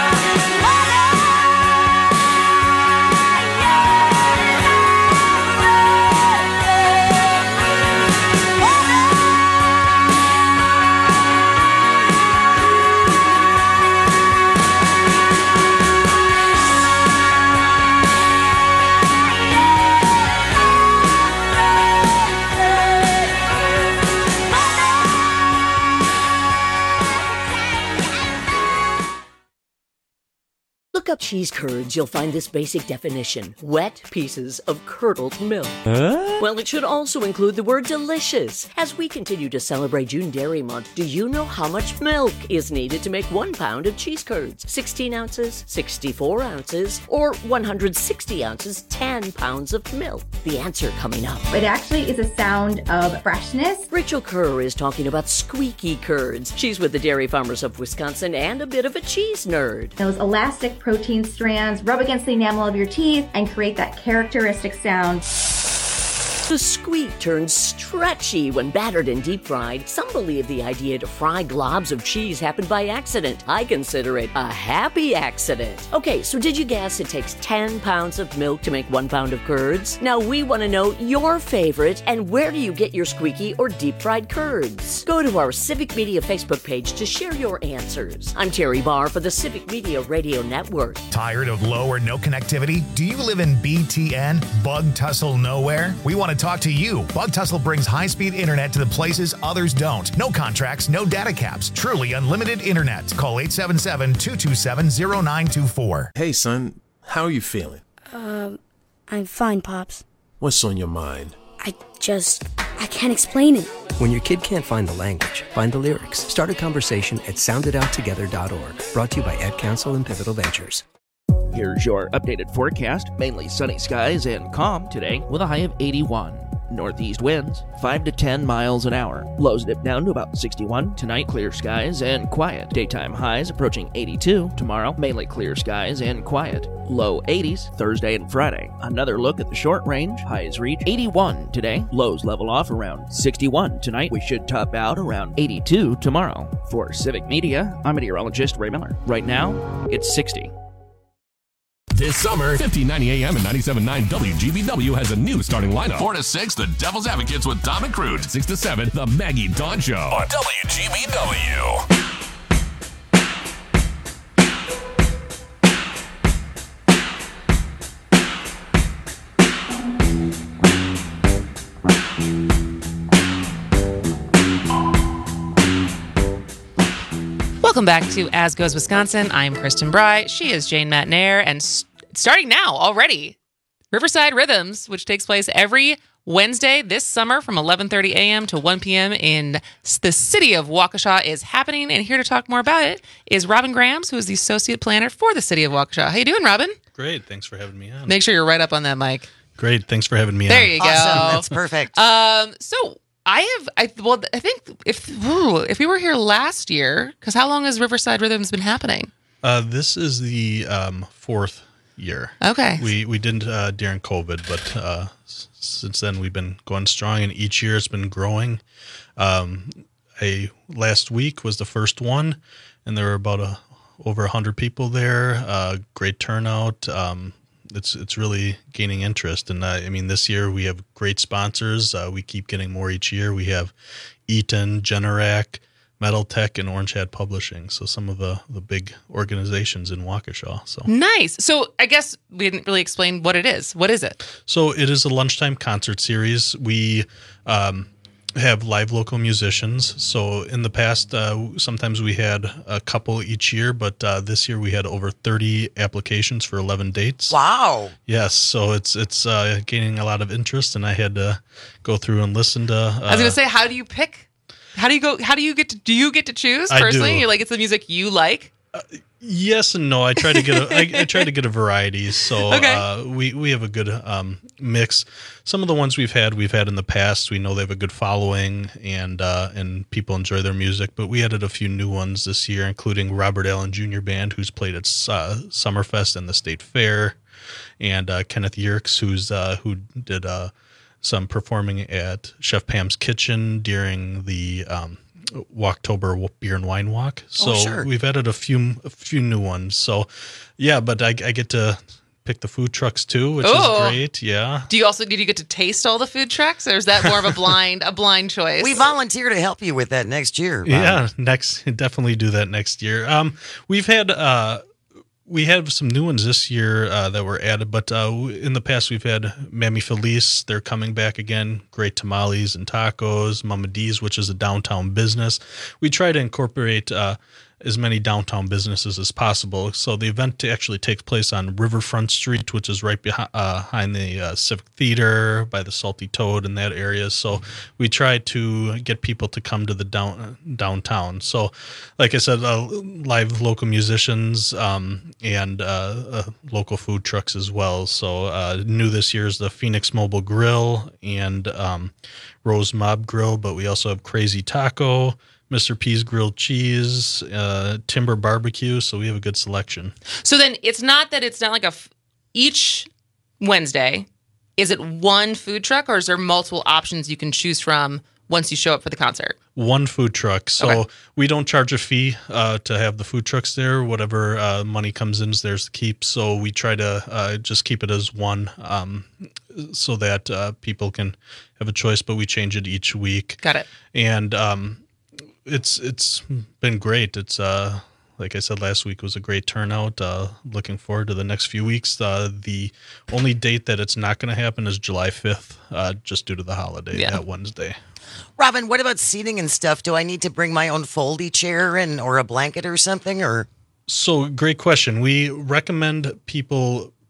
Look up cheese curds, you'll find this basic definition. Wet pieces of curdled milk. Huh? Well, it should also include the word delicious. As we continue to celebrate June Dairy Month, do you know how much milk is needed to make one pound of cheese curds? sixteen ounces, sixty-four ounces, or one hundred sixty ounces, ten pounds of milk? The answer coming up. It actually is a sound of freshness. Rachel Kerr is talking about squeaky curds. She's with the Dairy Farmers of Wisconsin and a bit of a cheese nerd. Those elastic protein strands rub against the enamel of your teeth and create that characteristic sound. The squeak turns stretchy when battered and deep fried. Some believe the idea to fry globs of cheese happened by accident. I consider it a happy accident. Okay, so did you guess it takes ten pounds of milk to make one pound of curds? Now we want to know your favorite and where do you get your squeaky or deep fried curds? Go to our Civic Media Facebook page to share your answers. I'm Terry Barr for the Civic Media Radio Network. Tired of low or no connectivity? Do you live in B T N? Bug tussle nowhere? We want to talk to you. Bug Tussle brings high-speed internet to the places others don't. No contracts, no data caps. Truly unlimited internet. Call eight seven seven, two two seven, zero nine two four. Hey, son, how are you feeling? Um, I'm fine, Pops. What's on your mind? I just... I can't explain it. When your kid can't find the language, find the lyrics. Start a conversation at sound it out together dot org. Brought to you by Ad Council and Pivotal Ventures. Here's your updated forecast. Mainly sunny skies and calm today with a high of eighty-one. Northeast winds, five to ten miles an hour. Lows dip down to about sixty-one. Tonight, clear skies and quiet. Daytime highs approaching eighty-two. Tomorrow, mainly clear skies and quiet. Low eighties Thursday and Friday. Another look at the short range. Highs reach eighty-one today. Lows level off around sixty-one tonight. We should top out around eighty-two tomorrow. For Civic Media, I'm meteorologist Ray Miller. Right now, it's sixty. This summer, fifteen ninety A M and ninety-seven point nine W G B W has a new starting lineup. four to six, The Devil's Advocates with Dom and Crude. six to seven, The Maggie Dawn Show on W G B W. Welcome back to As Goes Wisconsin. I'm Kristen Bry. She is Jane Matnair. And st- starting now already, Riverside Rhythms, which takes place every Wednesday this summer from eleven thirty a m to one p m in the city of Waukesha is happening. And here to talk more about it is Robin Grams, who is the associate planner for the city of Waukesha. How you doing, Robin? Great. Thanks for having me on. Make sure you're right up on that mic. Great. Thanks for having me there on. There you go. Awesome. That's perfect. Um, so... I have, I well, I think if ooh, if we were here last year, because how long has Riverside Rhythms been happening? Uh, this is the um, fourth year. Okay. We we didn't uh, during COVID, but uh, s- since then we've been going strong, and each year it's been growing. Um, a last week was the first one, and there were about a over a hundred people there. Uh, great turnout. Um, It's it's really gaining interest, and uh, I mean this year we have great sponsors. Uh, we keep getting more each year. We have Eaton, Generac, Metal Tech, and Orange Hat Publishing. So some of the, the big organizations in Waukesha. So nice. So I guess we didn't really explain what it is. What is it? So it is a lunchtime concert series. We um, have live local musicians. So in the past, uh, sometimes we had a couple each year, but uh, this year we had over thirty applications for eleven dates. Wow. Yes. So it's it's uh, gaining a lot of interest, and I had to go through and listen to. Uh, I was going to say, how do you pick? How do you go? How do you get to? Do you get to choose I personally? do. You're like, it's the music you like. Uh, yes and no. I try to get a, I, I try to get a variety. So okay. uh, we we have a good um, mix. Some of the ones we've had we've had in the past. We know they have a good following, and uh, and people enjoy their music. But we added a few new ones this year, including Robert Allen Junior Band, who's played at uh, Summerfest and the State Fair, and uh, Kenneth Yerkes, who's uh, who did uh, some performing at Chef Pam's Kitchen during the um, Walktober Beer and Wine Walk. So oh, sure. we've added a few a few new ones. So yeah, but I, I get to pick the food trucks too, which Ooh. is great. Yeah. Do you also did you get to taste all the food trucks, or is that more of a blind a blind choice? We volunteer to help you with that next year. Bob. Yeah, next definitely do that next year. Um, we've had uh. We have some new ones this year uh, that were added, but uh, in the past we've had Mammy Felice. They're coming back again. Great tamales and tacos. Mama D's, which is a downtown business. We try to incorporate uh, as many downtown businesses as possible. So the event actually takes place on Riverfront Street, which is right behind, uh, behind the uh, Civic Theater, by the Salty Toad in that area. So we try to get people to come to the down downtown. So like I said, uh, live local musicians um, and uh, uh, local food trucks as well. So uh, new this year is the Phoenix Mobile Grill and um, Rose Mob Grill, but we also have Crazy Taco, Mister P's Grilled Cheese, uh, Timber Barbecue. So we have a good selection. So then it's not that it's not like a f- each Wednesday. Is it one food truck, or is there multiple options you can choose from once you show up for the concert? One food truck. So Okay. we don't charge a fee uh, to have the food trucks there. Whatever uh, money comes in is theirs to keep. So we try to uh, just keep it as one um, so that uh, people can have a choice, but we change it each week. Got it. And um, it's it's been great. It's uh, like I said last week was a great turnout. Uh, looking forward to the next few weeks. Uh, the only date that it's not going to happen is July fifth, uh, just due to the holiday Yeah. that Wednesday. Robin, what about seating and stuff? Do I need to bring my own foldy chair and or a blanket or something? Or So great question. We recommend people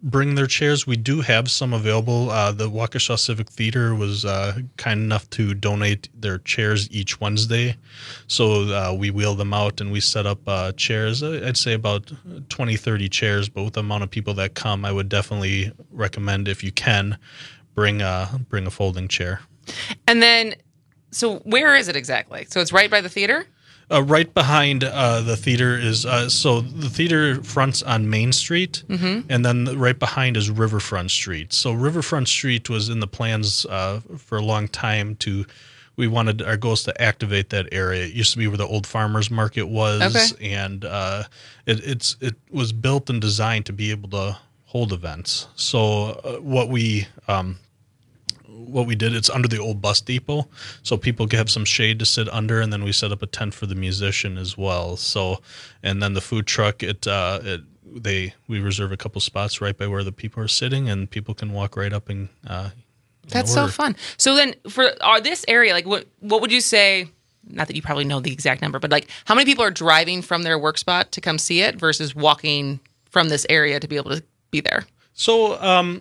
bring their chairs. We do have some available. Uh, the Waukesha Civic Theater was uh, kind enough to donate their chairs each Wednesday. So uh, we wheel them out and we set up uh, chairs. I'd say about twenty, thirty chairs, but with the amount of people that come, I would definitely recommend, if you can, bring a, bring a folding chair. And then, so where is it exactly? So it's right by the theater? Uh, right behind uh, the theater is, uh, so the theater fronts on Main Street, Mhm. and then right behind is Riverfront Street. So Riverfront Street was in the plans uh, for a long time to, we wanted, our goal is to activate that area. It used to be where the old farmers market was, Okay. and uh, it, it's it was built and designed to be able to hold events. So uh, what we... Um, what we did, it's under the old bus depot, so people can have some shade to sit under, and then we set up a tent for the musician as well. So, and then the food truck, it, uh, it they we reserve a couple spots right by where the people are sitting, and people can walk right up and uh, That's so fun. So then for uh, this area, like what what would you say, not that you probably know the exact number, but like how many people are driving from their work spot to come see it versus walking from this area to be able to be there? So, um,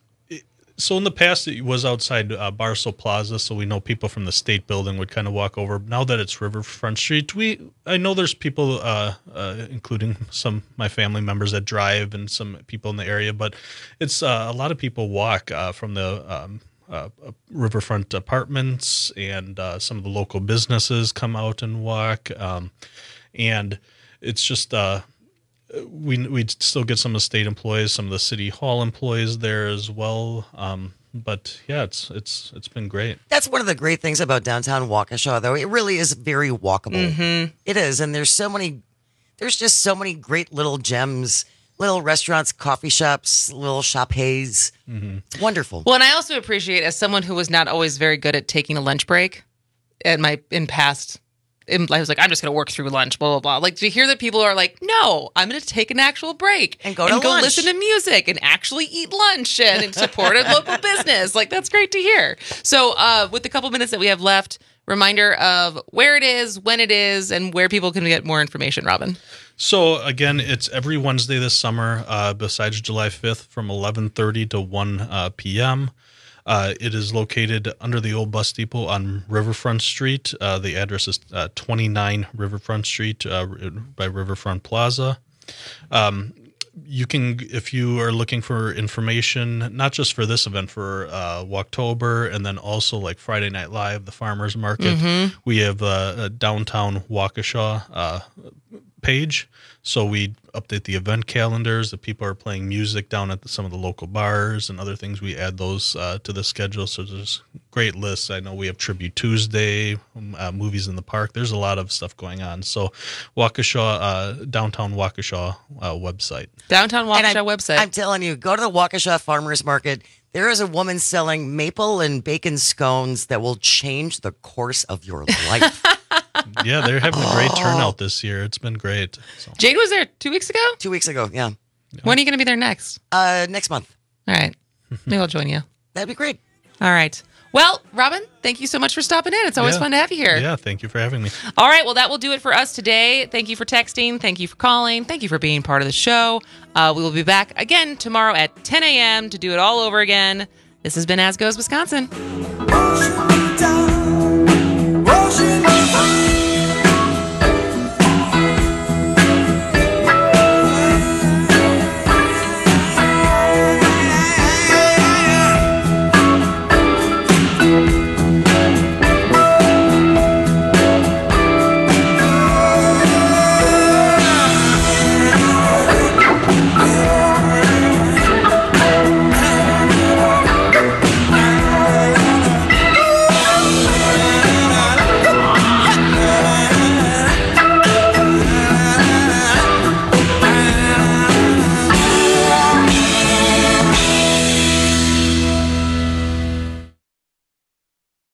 so in the past it was outside uh, Barstow Plaza, so we know people from the State Building would kind of walk over. Now that it's Riverfront Street, we I know there's people, uh, uh, including some of my family members that drive and some people in the area, but it's uh, a lot of people walk uh, from the um, uh, Riverfront apartments, and uh, some of the local businesses come out and walk, um, and it's just. Uh, We we still get some of the state employees, some of the city hall employees there as well. Um, but yeah, it's it's it's been great. That's one of the great things about downtown Waukesha, though. It really is very walkable. Mm-hmm. It is, and there's so many. There's just so many great little gems, little restaurants, coffee shops, little shop haze. Mm-hmm. It's wonderful. Well, and I also appreciate, as someone who was not always very good at taking a lunch break at my in past. I was like, I'm just going to work through lunch, blah, blah, blah. Like, to hear that people are like, no, I'm going to take an actual break and go to lunch. listen to music and actually eat lunch and, and support a local business. Like, that's great to hear. So uh, with the couple minutes that we have left, reminder of where it is, when it is, and where people can get more information, Robin. So again, it's every Wednesday this summer, uh, besides July fifth, from eleven thirty to one uh, p.m. Uh, it is located under the old bus depot on Riverfront Street. Uh, the address is uh, twenty-nine Riverfront Street uh, by Riverfront Plaza. Um, you can, if you are looking for information, not just for this event, for uh, Walktober, and then also like Friday Night Live, the Farmers Market, Mhm. we have a, a downtown Waukesha uh, page. So we update the event calendars. The people are playing music down at the, some of the local bars and other things. We add those uh, to the schedule. So there's great lists. I know we have Tribute Tuesday, uh, movies in the park. There's a lot of stuff going on. So Waukesha, uh, downtown Waukesha uh, website. Downtown And Waukesha I'm- website. I'm telling you, go to the Waukesha Farmers Market. There is a woman selling maple and bacon scones that will change the course of your life. Yeah, they're having a great turnout this year. It's been great. So. Jade was there two weeks ago? Two weeks ago, yeah. When are you going to be there next? Uh, next month. All right. Maybe I'll join you. That'd be great. All right. Well, Robin, thank you so much for stopping in. It's always Yeah. fun to have you here. Yeah, thank you for having me. All right. Well, that will do it for us today. Thank you for texting. Thank you for calling. Thank you for being part of the show. Uh, we will be back again tomorrow at ten a.m. to do it all over again. This has been As Goes Wisconsin.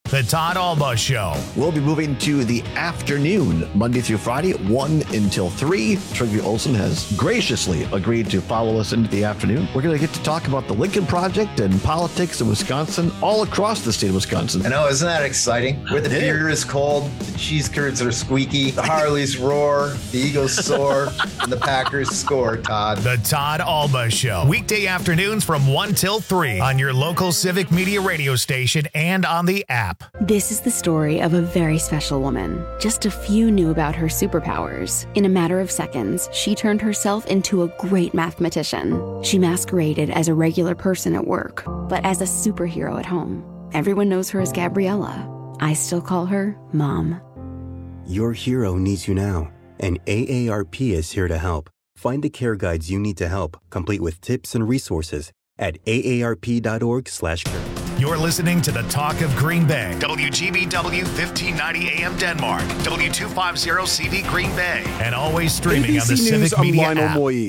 The Todd Alba Show. We'll be moving to the afternoon, Monday through Friday, one until three. Trygve Olsen has graciously agreed to follow us into the afternoon. We're going to get to talk about the Lincoln Project and politics in Wisconsin, all across the state of Wisconsin. I know, isn't that exciting? Where the beer is cold, the cheese curds are squeaky, the Harleys roar, the Eagles soar, and the Packers score, Todd. The Todd Alba Show. Weekday afternoons from one till three on your local Civic Media radio station and on the app. This is the story of a very special woman. Just a few knew about her superpowers. In a matter of seconds, she turned herself into a great mathematician. She masqueraded as a regular person at work, but as a superhero at home. Everyone knows her as Gabriella. I still call her Mom. Your hero needs you now, and A A R P is here to help. Find the care guides you need to help, complete with tips and resources at A A R P dot org slash care. You're listening to the Talk of Green Bay. W G B W fifteen ninety A M Denmark. W two fifty C V Green Bay. And always streaming A B C on the News, Civic I'm Media Lionel app. Moyes.